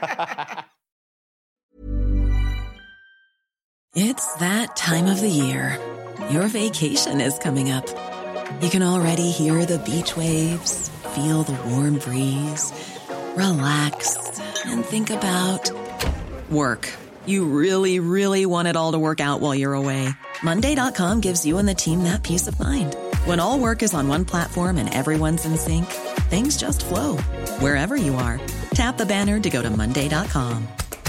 It's that time of the year. Your vacation is coming up. You can already hear the beach waves, feel the warm breeze, relax, and think about work. You really, really want it all to work out while you're away. Monday.com gives you and the team that peace of mind. When all work is on one platform and everyone's in sync, things just flow. Wherever you are, tap the banner to go to Monday.com.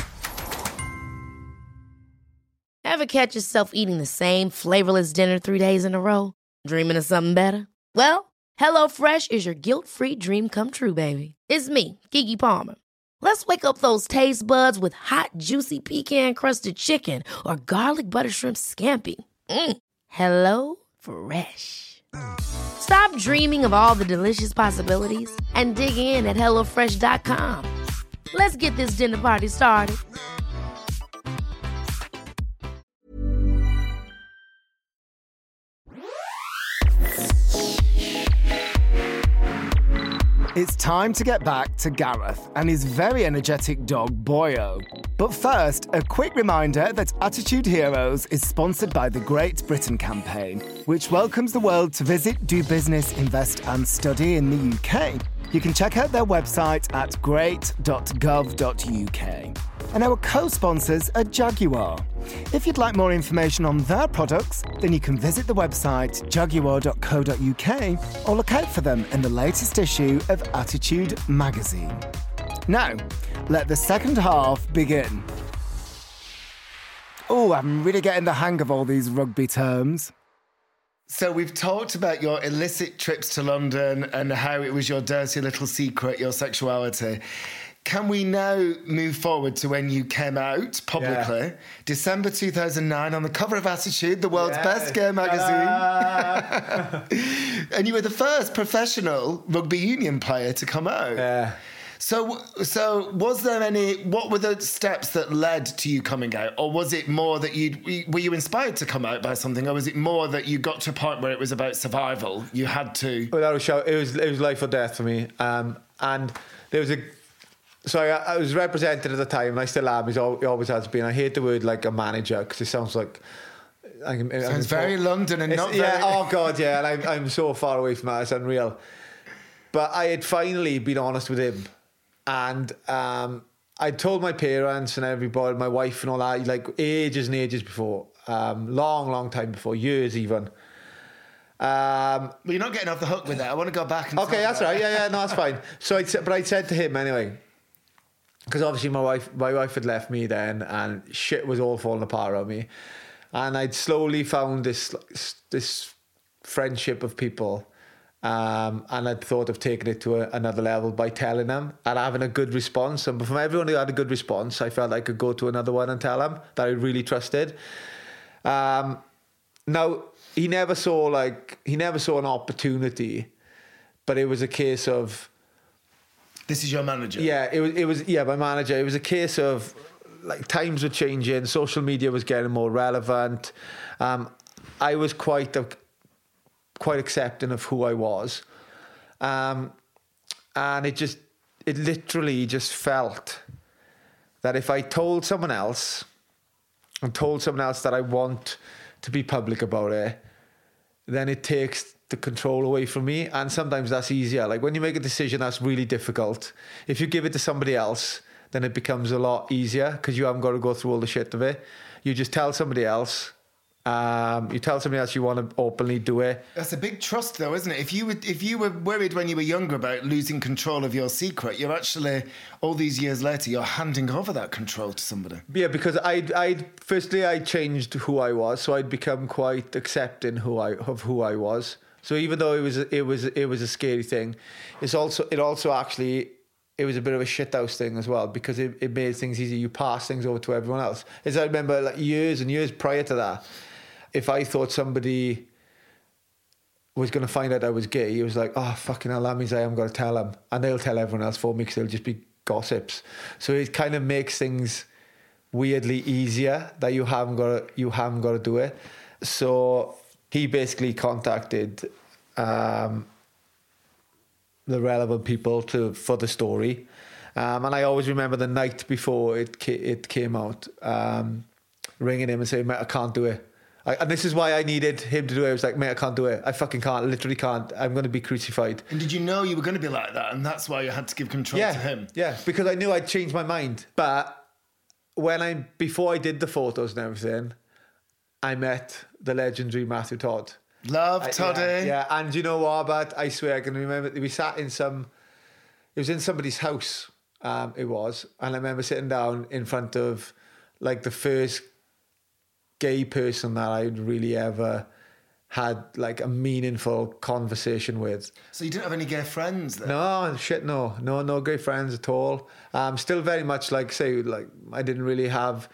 Ever catch yourself eating the same flavorless dinner 3 days in a row? Dreaming of something better? Well, HelloFresh is your guilt-free dream come true, baby. It's me, Keke Palmer. Let's wake up those taste buds with hot, juicy pecan-crusted chicken or garlic butter shrimp scampi. Hello Fresh. Stop dreaming of all the delicious possibilities and dig in at HelloFresh.com. Let's get this dinner party started. It's time to get back to Gareth and his very energetic dog, Boyo. But first, a quick reminder that Attitude Heroes is sponsored by the Great Britain campaign, which welcomes the world to visit, do business, invest and study in the UK. You can check out their website at great.gov.uk. And our co-sponsors are Jaguar. If you'd like more information on their products, then you can visit the website jaguar.co.uk or look out for them in the latest issue of Attitude magazine. Now, let the second half begin. Oh, I'm really getting the hang of all these rugby terms. So we've talked about your illicit trips to London and how it was your dirty little secret, your sexuality. Can we now move forward to when you came out publicly? December 2009, on the cover of Attitude, the world's best gay magazine. And you were the first professional rugby union player to come out. Yeah. So was there what were the steps that led to you coming out? Or was it more that were you inspired to come out by something? Or was it more that you got to a point where it was about survival? You had to... Without a shout, it was life or death for me. And there was So I was represented at the time, and I still am. He always has been. I hate the word like a manager because it sounds like... Sounds very London and not very... Yeah, oh God, yeah. And I'm so far away from that. It's unreal. But I had finally been honest with him. And I told my parents and everybody, my wife and all that, like ages and ages before. Long time before. Years even. Well, you're not getting off the hook with that. I want to go back and... Okay, that's right. Yeah, no, that's fine. So I said to him anyway... Because obviously my wife had left me then, and shit was all falling apart around me, and I'd slowly found this friendship of people, and I'd thought of taking it to another level by telling them and having a good response. And from everyone who had a good response, I felt I could go to another one and tell them that I really trusted. Now he never saw an opportunity, but it was a case of... This is your manager? Yeah, it was my manager. It was a case of like times were changing, social media was getting more relevant. I was quite accepting of who I was. And it literally just felt that if I told someone else that I want to be public about it, then it takes the control away from me. And sometimes that's easier. Like when you make a decision that's really difficult, if you give it to somebody else, then it becomes a lot easier because you haven't got to go through all the shit of it. You just tell somebody else. You tell somebody else you want to openly do it. That's a big trust, though, isn't it? If you were worried when you were younger about losing control of your secret, you're actually, all these years later, you're handing over that control to somebody. Yeah, because firstly I changed who I was, so I'd become quite accepting of who I was. So even though it was a scary thing, it was a bit of a shithouse thing as well, because it made things easier. You pass things over to everyone else. As I remember, like years and years prior to that, if I thought somebody was going to find out I was gay, it was like, oh, fucking hell, that means I haven't got to tell them. And they'll tell everyone else for me because they'll just be gossips. So it kind of makes things weirdly easier that you haven't got to do it. So he basically contacted the relevant people for the story. And I always remember the night before it came out, ringing him and saying, mate, I can't do it. And this is why I needed him to do it. I was like, mate, I can't do it. I fucking can't, literally can't. I'm going to be crucified. And did you know you were going to be like that? And that's why you had to give control to him? Yeah, because I knew I'd changed my mind. But before I did the photos and everything, I met the legendary Matthew Todd. Love Toddy. Yeah, and you know what, but I swear I can remember, we sat in it was in somebody's house, and I remember sitting down in front of like the first gay person that I'd really ever had like a meaningful conversation with. So you didn't have any gay friends then? No, shit, no gay friends at all. Still very much like I didn't really have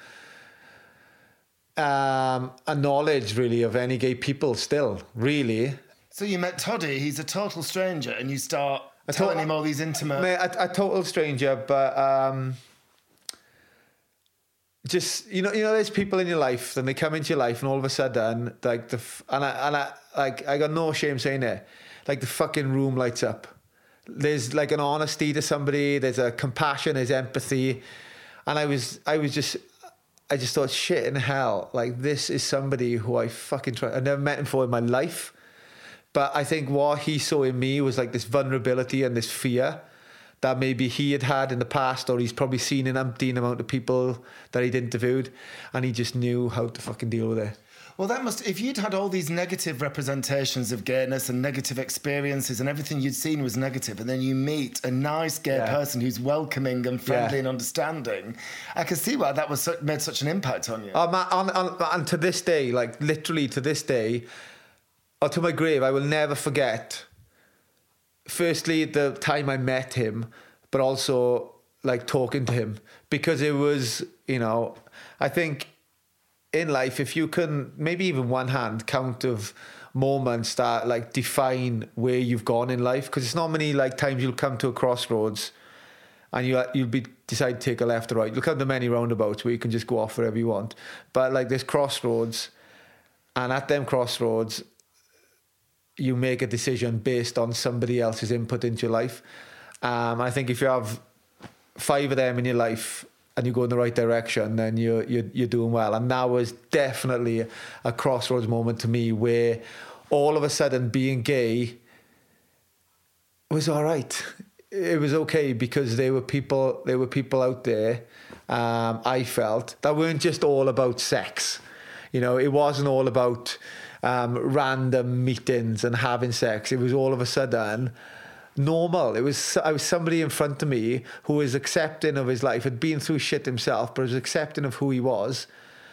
a knowledge really of any gay people still, really. So you met Toddy, he's a total stranger, and you start telling him all these intimate... A total stranger, but just, you know, there's people in your life, and they come into your life, and all of a sudden, like, I got no shame saying it, like the fucking room lights up. There's like an honesty to somebody, there's a compassion, there's empathy, and I just thought, shit in hell, like this is somebody who I never met him before in my life. But I think what he saw in me was like this vulnerability and this fear that maybe he had in the past, or he's probably seen an umpteen amount of people that he'd interviewed, and he just knew how to fucking deal with it. Well, if you'd had all these negative representations of gayness and negative experiences and everything you'd seen was negative, and then you meet a nice gay person who's welcoming and friendly and understanding, I can see why that made such an impact on you. And to this day, like literally to this day, or to my grave, I will never forget, firstly, the time I met him, but also like talking to him, because it was, you know, I think in life, if you can maybe even one hand count of moments that like define where you've gone in life, because it's not many like times you'll come to a crossroads and you'll decide to take a left or right. You'll come to many roundabouts where you can just go off wherever you want, but like there's crossroads, and at them crossroads you make a decision based on somebody else's input into your life. I think if you have 5 of them in your life and you go in the right direction, then you're doing well. And that was definitely a crossroads moment to me, where all of a sudden being gay was all right. It was okay, because there were people out there, I felt, that weren't just all about sex. You know, it wasn't all about random meetings and having sex. It was all of a sudden normal. I was somebody in front of me who was accepting of his life, had been through shit himself, but was accepting of who he was,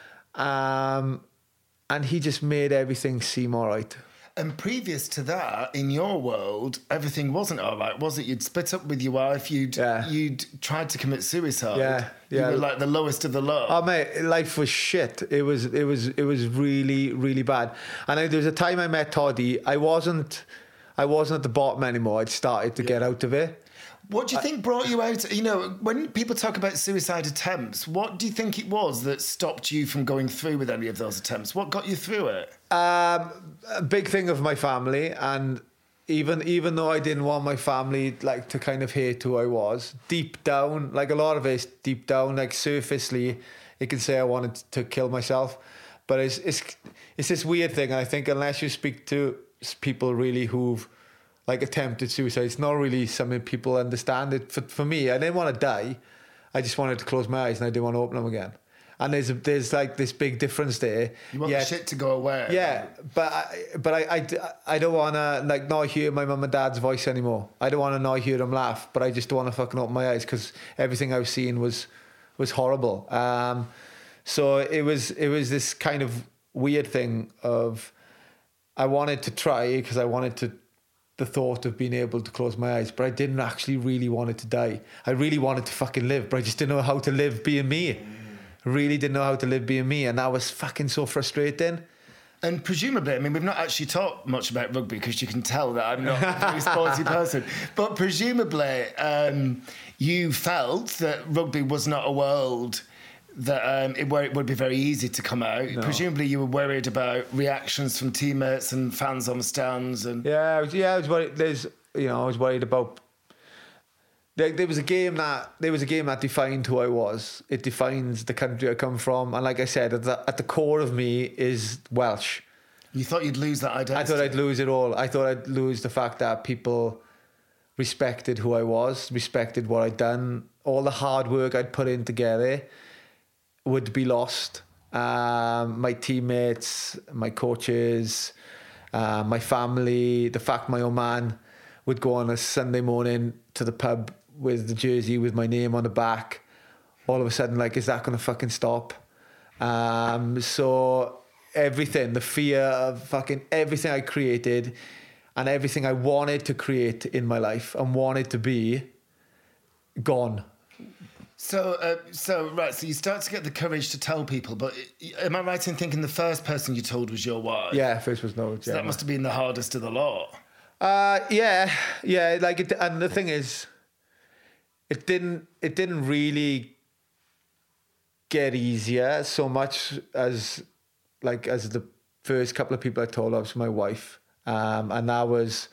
and he just made everything seem all right. And previous to that, in your world, everything wasn't all right, was it? You'd split up with your wife, you'd tried to commit suicide. Yeah. You were like the lowest of the low. Oh mate, life was shit. It was really, really bad. And there was a time I met Toddy, I wasn't at the bottom anymore. I'd started to get out of it. What do you think brought you out? You know, when people talk about suicide attempts, what do you think it was that stopped you from going through with any of those attempts? What got you through it? A big thing of my family, and even though I didn't want my family like to kind of hate who I was, deep down, like a lot of it, deep down, like surfacely, it can say I wanted to kill myself, but it's this weird thing. And I think unless you speak to people really who've like attempted suicide, it's not really something people understand. It for me, I didn't want to die. I just wanted to close my eyes and I didn't want to open them again. And there's like this big difference there. You want the shit to go away. Yeah, but I don't want to like not hear my mum and dad's voice anymore. I don't want to not hear them laugh, but I just don't want to fucking open my eyes, because everything I was seeing was horrible. So it was this kind of weird thing of, I wanted to try, because I wanted the thought of being able to close my eyes, but I didn't actually really want it to die. I really wanted to fucking live, but I just didn't know how to live being me. Really didn't know how to live being me, and that was fucking so frustrating. And presumably, I mean, we've not actually talked much about rugby, because you can tell that I'm not a very sporty person, but presumably you felt that rugby was not a world that it would be very easy to come out. No. Presumably you were worried about reactions from teammates and fans on the stands. And I was worried. I was worried about. There was a game that defined who I was. It defines the country I come from, and like I said, at the core of me is Welsh. You thought you'd lose that identity? I thought I'd lose it all. I thought I'd lose the fact that people respected who I was, respected what I'd done. All the hard work I'd put in together would be lost. My teammates, my coaches, my family, the fact my old man would go on a Sunday morning to the pub with the jersey with my name on the back. All of a sudden, like, is that going to fucking stop? So everything, the fear of fucking everything I created and everything I wanted to create in my life and wanted to be, gone. So you start to get the courage to tell people, but am I right in thinking the first person you told was your wife? Yeah, first was no. So that must have been the hardest of the lot. Yeah. Like, and the thing is, it didn't really get easier so much as the first couple of people I told was my wife, and that was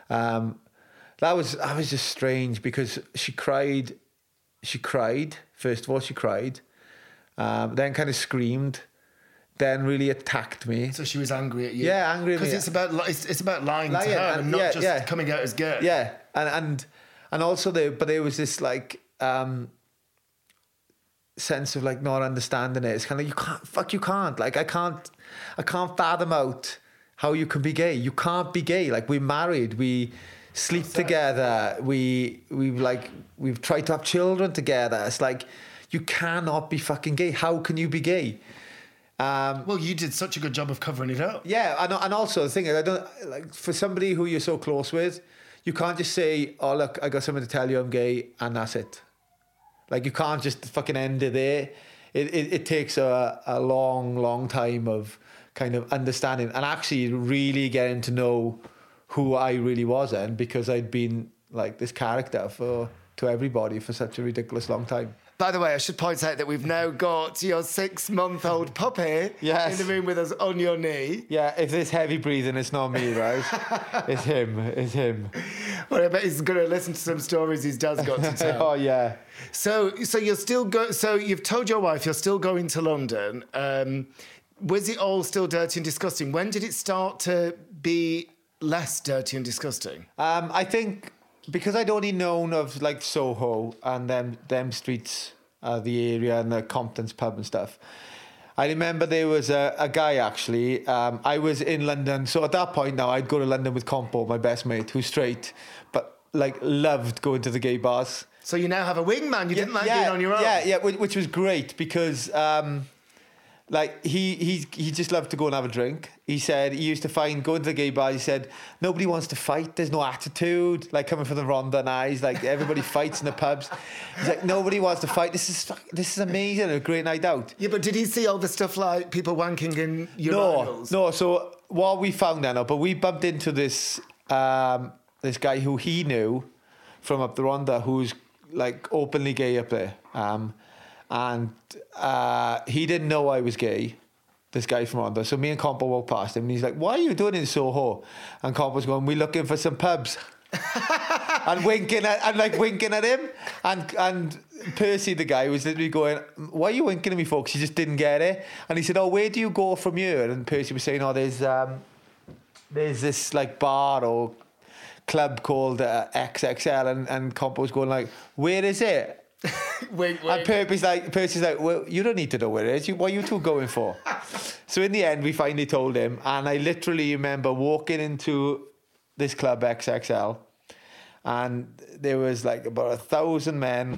just strange because she cried. First of all, she cried, then kind of screamed, then really attacked me. So she was angry at you. Yeah, angry at me. Because it's about lying to her and not just coming out as gay. Yeah, and also there was this like sense of like not understanding it. It's kind of you can't. Like I can't fathom out how you can be gay. You can't be gay. Like, we're married. We sleep together. We've tried to have children together. It's like, you cannot be fucking gay. How can you be gay? Well, you did such a good job of covering it up. Yeah, and also the thing is, I don't like, for somebody who you're so close with, you can't just say, "Oh look, I got something to tell you, I'm gay," and that's it. Like, you can't just fucking end it there. It takes a long time of kind of understanding and actually really getting to know who I really was then, because I'd been like this character to everybody for such a ridiculous long time. By the way, I should point out that we've now got your 6-month-old puppy in the room with us on your knee. Yeah, if there's heavy breathing, it's not me, right? It's him. Well, I bet he's going to listen to some stories his dad's got to tell. Oh, yeah. So you're still So you've told your wife you're still going to London. Was it all still dirty and disgusting? When did it start to be less dirty and disgusting? I think because I'd only known of like Soho and them streets, the area and the Compton's pub and stuff. I remember there was a guy actually. I was in London, so at that point now I'd go to London with Compo, my best mate, who's straight, but like loved going to the gay bars. So you now have a wingman. You didn't like being on your own. Yeah, which was great because. Like he just loved to go and have a drink. He said he used to find going to the gay bar. He said nobody wants to fight. There's no attitude. Like coming from the Rhondda Eyes, like everybody fights in the pubs. He's like nobody wants to fight. This is amazing. A great night out. Yeah, but did he see all the stuff like people wanking in urinals? No. So what we found then, but we bumped into this this guy who he knew from up the Rhondda, who's like openly gay up there. And he didn't know I was gay, this guy from Rhondda. So me and Compo walked past him and he's like, "What are you doing in Soho?" And Compo's going, "We're looking for some pubs." and winking at him. And Percy, the guy, was literally going, "Why are you winking at me, folks?" He just didn't get it. And he said, "Oh, where do you go from here?" And Percy was saying, "Oh, there's this like bar or club called XXL." And Compo was going like, "Where is it?" wait. And Percy's like, "Well, you don't need to know where it is. What are you two going for?" So in the end, we finally told him, and I literally remember walking into this club XXL, and there was like about 1,000 men,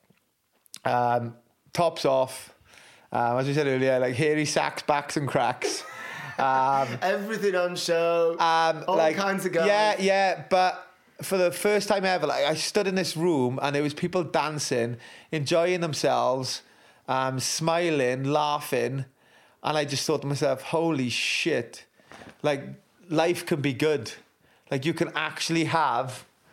tops off, as we said earlier, like hairy sacks, backs, and cracks. Everything on show, all kinds of guys. Yeah, but. For the first time ever, like I stood in this room and there was people dancing, enjoying themselves, smiling, laughing, and I just thought to myself, holy shit, like life can be good. Like you can actually have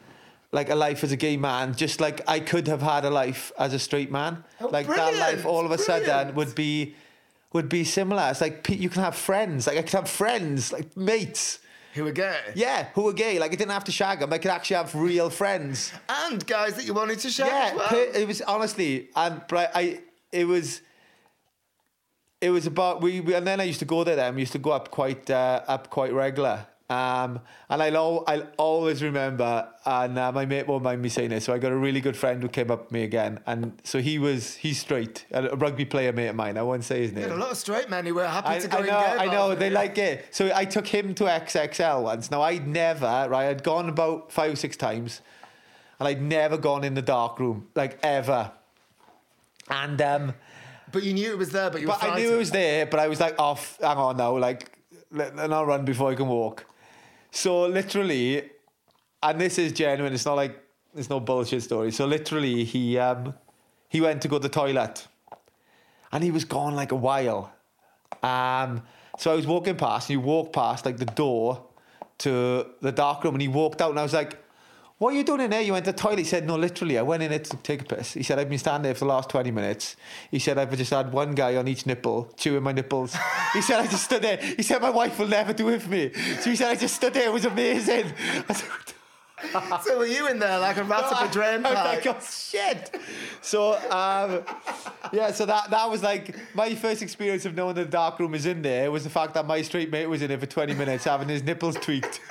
like a life as a gay man, just like I could have had a life as a straight man. Like brilliant, that life all of a sudden would be similar. It's like you can have friends. Like I could have friends, like mates. Who are gay? Yeah, who were gay. Like I didn't have to shag them. I could actually have real friends. And guys that you wanted to shag Yeah, as well. it was honestly, it was about and then I used to go there. Then we used to go up quite regular. And I'll always remember, and my mate won't mind me saying this. So I got a really good friend who came up to me again, and so he's straight, a rugby player mate of mine. I won't say his name. You had a lot of straight men who were happy to go in gay. I know, bars, they yeah. like it. So I took him to XXL once. Now I'd gone about 5 or 6 times, and I'd never gone in the dark room, like ever. And But you knew it was there, but you were I knew it was there, but I was like, hang on now, like, and I'll run before I can walk. So literally, and this is genuine, it's not like, there's no bullshit story. So literally, he went to go to the toilet, and he was gone like a while. So I was walking past, and he walked past like the door to the dark room, and he walked out, and I was like, what are you doing in there? You went to the toilet. He said, no, literally, I went in there to take a piss. He said, I've been standing there for the last 20 minutes. He said, I've just had one guy on each nipple, chewing my nipples. He said, I just stood there. He said, my wife will never do it for me. So he said, I just stood there. It was amazing. I said, So were you in there like a rat up a drain pipe? I was like, oh, shit. So, so that was like my first experience of knowing the dark room is in there was the fact that my straight mate was in there for 20 minutes having his nipples tweaked.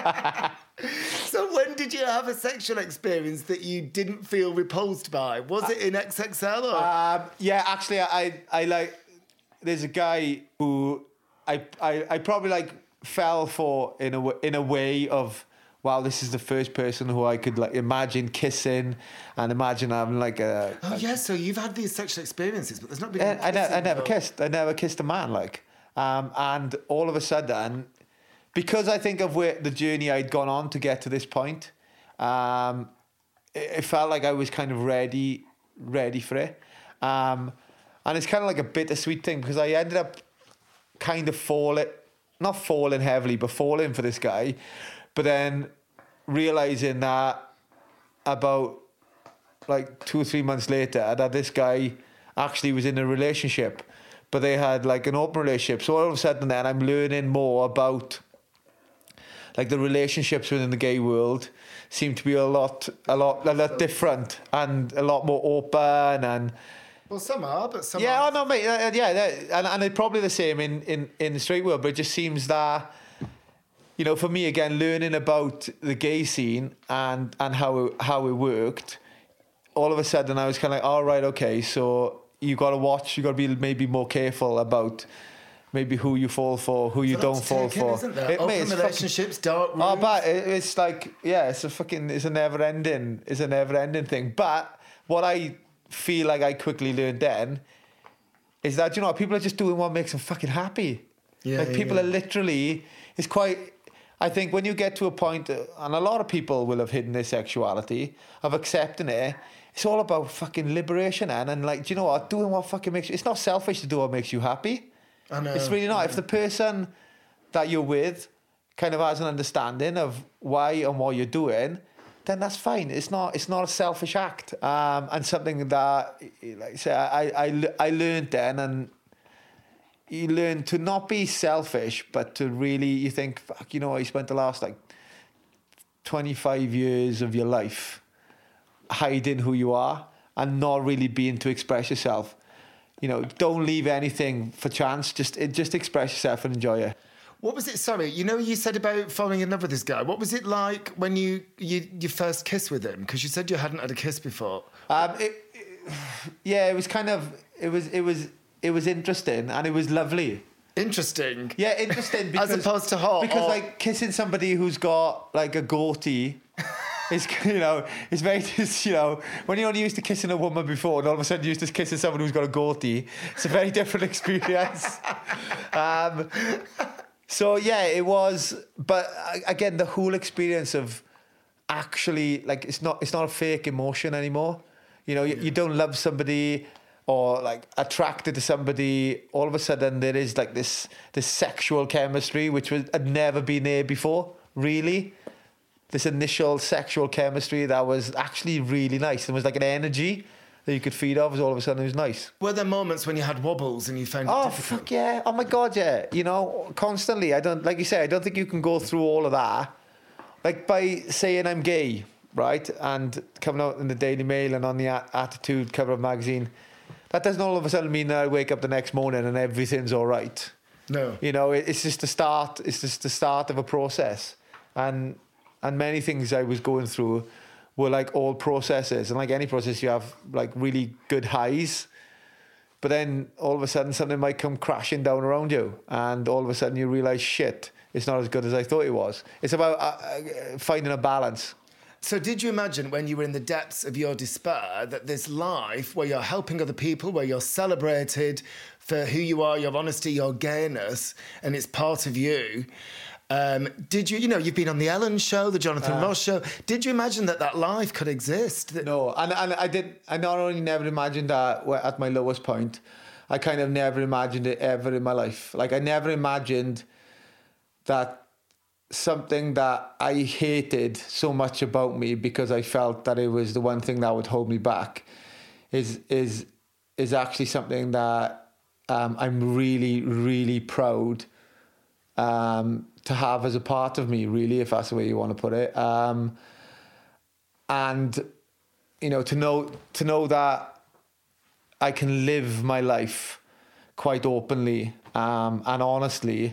So when did you have a sexual experience that you didn't feel repulsed by? Was it in XXL or? Yeah, actually, I like. There's a guy who I probably like fell for in a way of, wow, this is the first person who I could like imagine kissing and imagine having like a. Oh yeah, so you've had these sexual experiences, but there's not been. I never kissed. I never kissed a man like, and all of a sudden, because I think of where the journey I'd gone on to get to this point, it felt like I was kind of ready for it. And it's kind of like a bittersweet thing because I ended up kind of not falling heavily, but falling for this guy. But then realising that about like 2 or 3 months later that this guy actually was in a relationship, but they had like an open relationship. So all of a sudden then I'm learning more about like the relationships within the gay world seem to be a lot different and a lot more open and. Well, some are, but some yeah, aren't. oh no, mate, and they're probably the same in the straight world, but it just seems that, you know, for me again, learning about the gay scene and how it worked, all of a sudden I was kind of like, all right, okay, so you got to be maybe more careful about maybe who you fall for, who you don't fall for. Isn't there? Open relationships, dark rooms. Oh, but it's like, yeah, it's a never ending thing. But what I feel like I quickly learned then is that, you know, people are just doing what makes them fucking happy. Yeah, like people are literally, it's quite, I think when you get to a point, and a lot of people will have hidden their sexuality, of accepting it, it's all about fucking liberation and like, do you know what, doing what fucking makes you, it's not selfish to do what makes you happy. I know. It's really not. If the person that you're with kind of has an understanding of why and what you're doing, then that's fine. It's not a selfish act, and something that, like I say, I learned then, and you learn to not be selfish, but to really, you think, fuck, you know, you spent the last like 25 years of your life hiding who you are and not really being to express yourself. You know, don't leave anything for chance. Just express yourself and enjoy it. What was it? Sorry, you know, you said about falling in love with this guy. What was it like when you first kissed with him? Because you said you hadn't had a kiss before. It was kind of it was interesting and it was lovely. Interesting. Yeah, interesting because, as opposed to hot. Because like kissing somebody who's got like a goatee. It's, you know, it's very, you know, when you're only used to kissing a woman before and all of a sudden you're used to kissing someone who's got a goatee, it's a very different experience. So yeah, it was, but again, the whole experience of actually, like, it's not a fake emotion anymore. You know, you don't love somebody or like attracted to somebody, all of a sudden there is like this sexual chemistry which had never been there before, really. this initial sexual chemistry that was actually really nice. There was like an energy that you could feed off, as all of a sudden it was nice. Were there moments when you had wobbles and you found it difficult? Fuck yeah. Oh my God, yeah. You know, constantly. I don't think you can go through all of that. Like by saying I'm gay, right? And coming out in the Daily Mail and on the Attitude cover of magazine, that doesn't all of a sudden mean that I wake up the next morning and everything's all right. No. You know, it's just the start. It's just the start of a process. And many things I was going through were like all processes. And like any process, you have like really good highs. But then all of a sudden something might come crashing down around you. And all of a sudden you realise, shit, it's not as good as I thought it was. It's about finding a balance. So did you imagine when you were in the depths of your despair that this life where you're helping other people, where you're celebrated for who you are, your honesty, your gayness, and it's part of you, did you know, you've been on the Ellen Show, the Jonathan Ross Show. Did you imagine that life could exist? No, and I not only never imagined that at my lowest point, I kind of never imagined it ever in my life. Like I never imagined that something that I hated so much about me because I felt that it was the one thing that would hold me back is actually something that I'm really, really proud to have as a part of me, really, if that's the way you want to put it. And, you know, to know that I can live my life quite openly and honestly,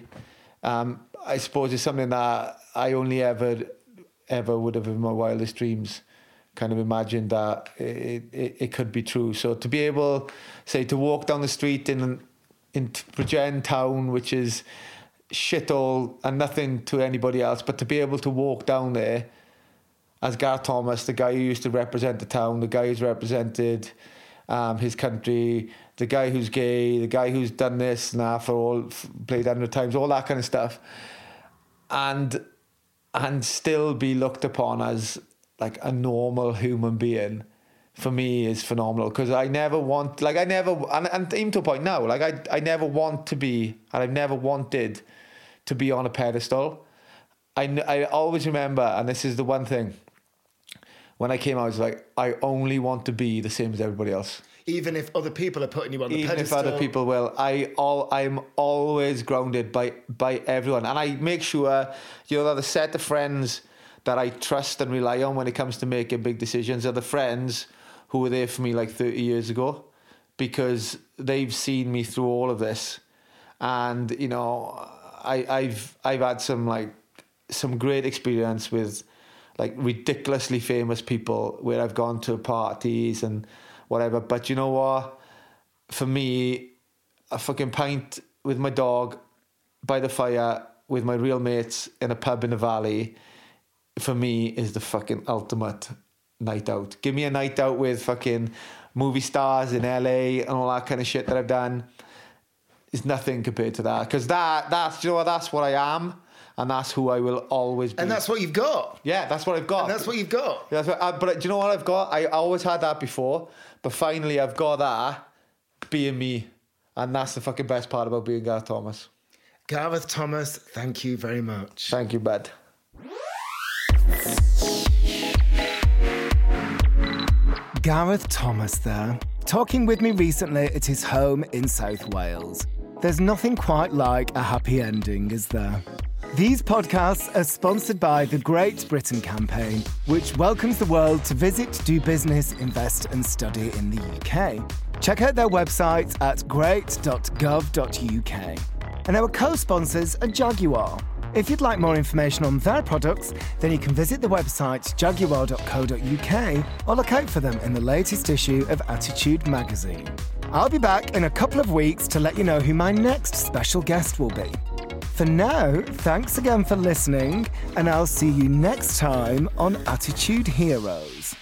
I suppose it's something that I only ever would have in my wildest dreams kind of imagined that it could be true. So to be able, say, to walk down the street in Bridgend town, which is shit all and nothing to anybody else, but to be able to walk down there as Gareth Thomas, the guy who used to represent the town, the guy who's represented his country, the guy who's gay, the guy who's done this and that played 100 times, all that kind of stuff, and still be looked upon as like a normal human being, for me is phenomenal. Because I never want, like and even to a point now, like I never want to be, and I've never wanted to be on a pedestal. I always remember, and this is the one thing, when I came out, I was like, I only want to be the same as everybody else. Even if other people are putting you on the pedestal? Even if other people will. I'm always grounded by everyone. And I make sure, you know, the set of friends that I trust and rely on when it comes to making big decisions are the friends who were there for me like 30 years ago, because they've seen me through all of this. And, you know, I've had some great experience with like ridiculously famous people where I've gone to parties and whatever. But you know what? For me, a fucking pint with my dog by the fire with my real mates in a pub in the valley, for me, is the fucking ultimate night out. Give me a night out with fucking movie stars in LA and all that kind of shit that I've done. It's nothing compared to that. Because that's, you know what, that's what I am. And that's who I will always be. And that's what you've got. Yeah, that's what I've got. And that's what you've got. That's what, but do you know what I've got? I always had that before, but finally I've got that being me. And that's the fucking best part about being Gareth Thomas. Gareth Thomas, thank you very much. Thank you, bud. Gareth Thomas there, talking with me recently at his home in South Wales. There's nothing quite like a happy ending, is there? These podcasts are sponsored by the Great Britain Campaign, which welcomes the world to visit, do business, invest and study in the UK. Check out their website at great.gov.uk. And our co-sponsors are Jaguar. If you'd like more information on their products, then you can visit the website jaguar.co.uk or look out for them in the latest issue of Attitude magazine. I'll be back in a couple of weeks to let you know who my next special guest will be. For now, thanks again for listening, and I'll see you next time on Attitude Heroes.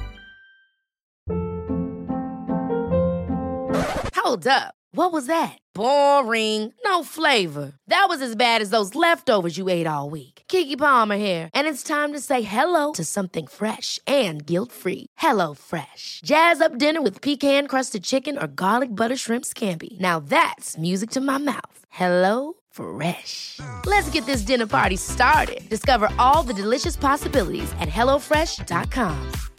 Hold up. What was that? Boring. No flavor. That was as bad as those leftovers you ate all week. Keke Palmer here, and it's time to say hello to something fresh and guilt-free. HelloFresh. Jazz up dinner with pecan-crusted chicken or garlic butter shrimp scampi. Now that's music to my mouth. HelloFresh. Let's get this dinner party started. Discover all the delicious possibilities at HelloFresh.com.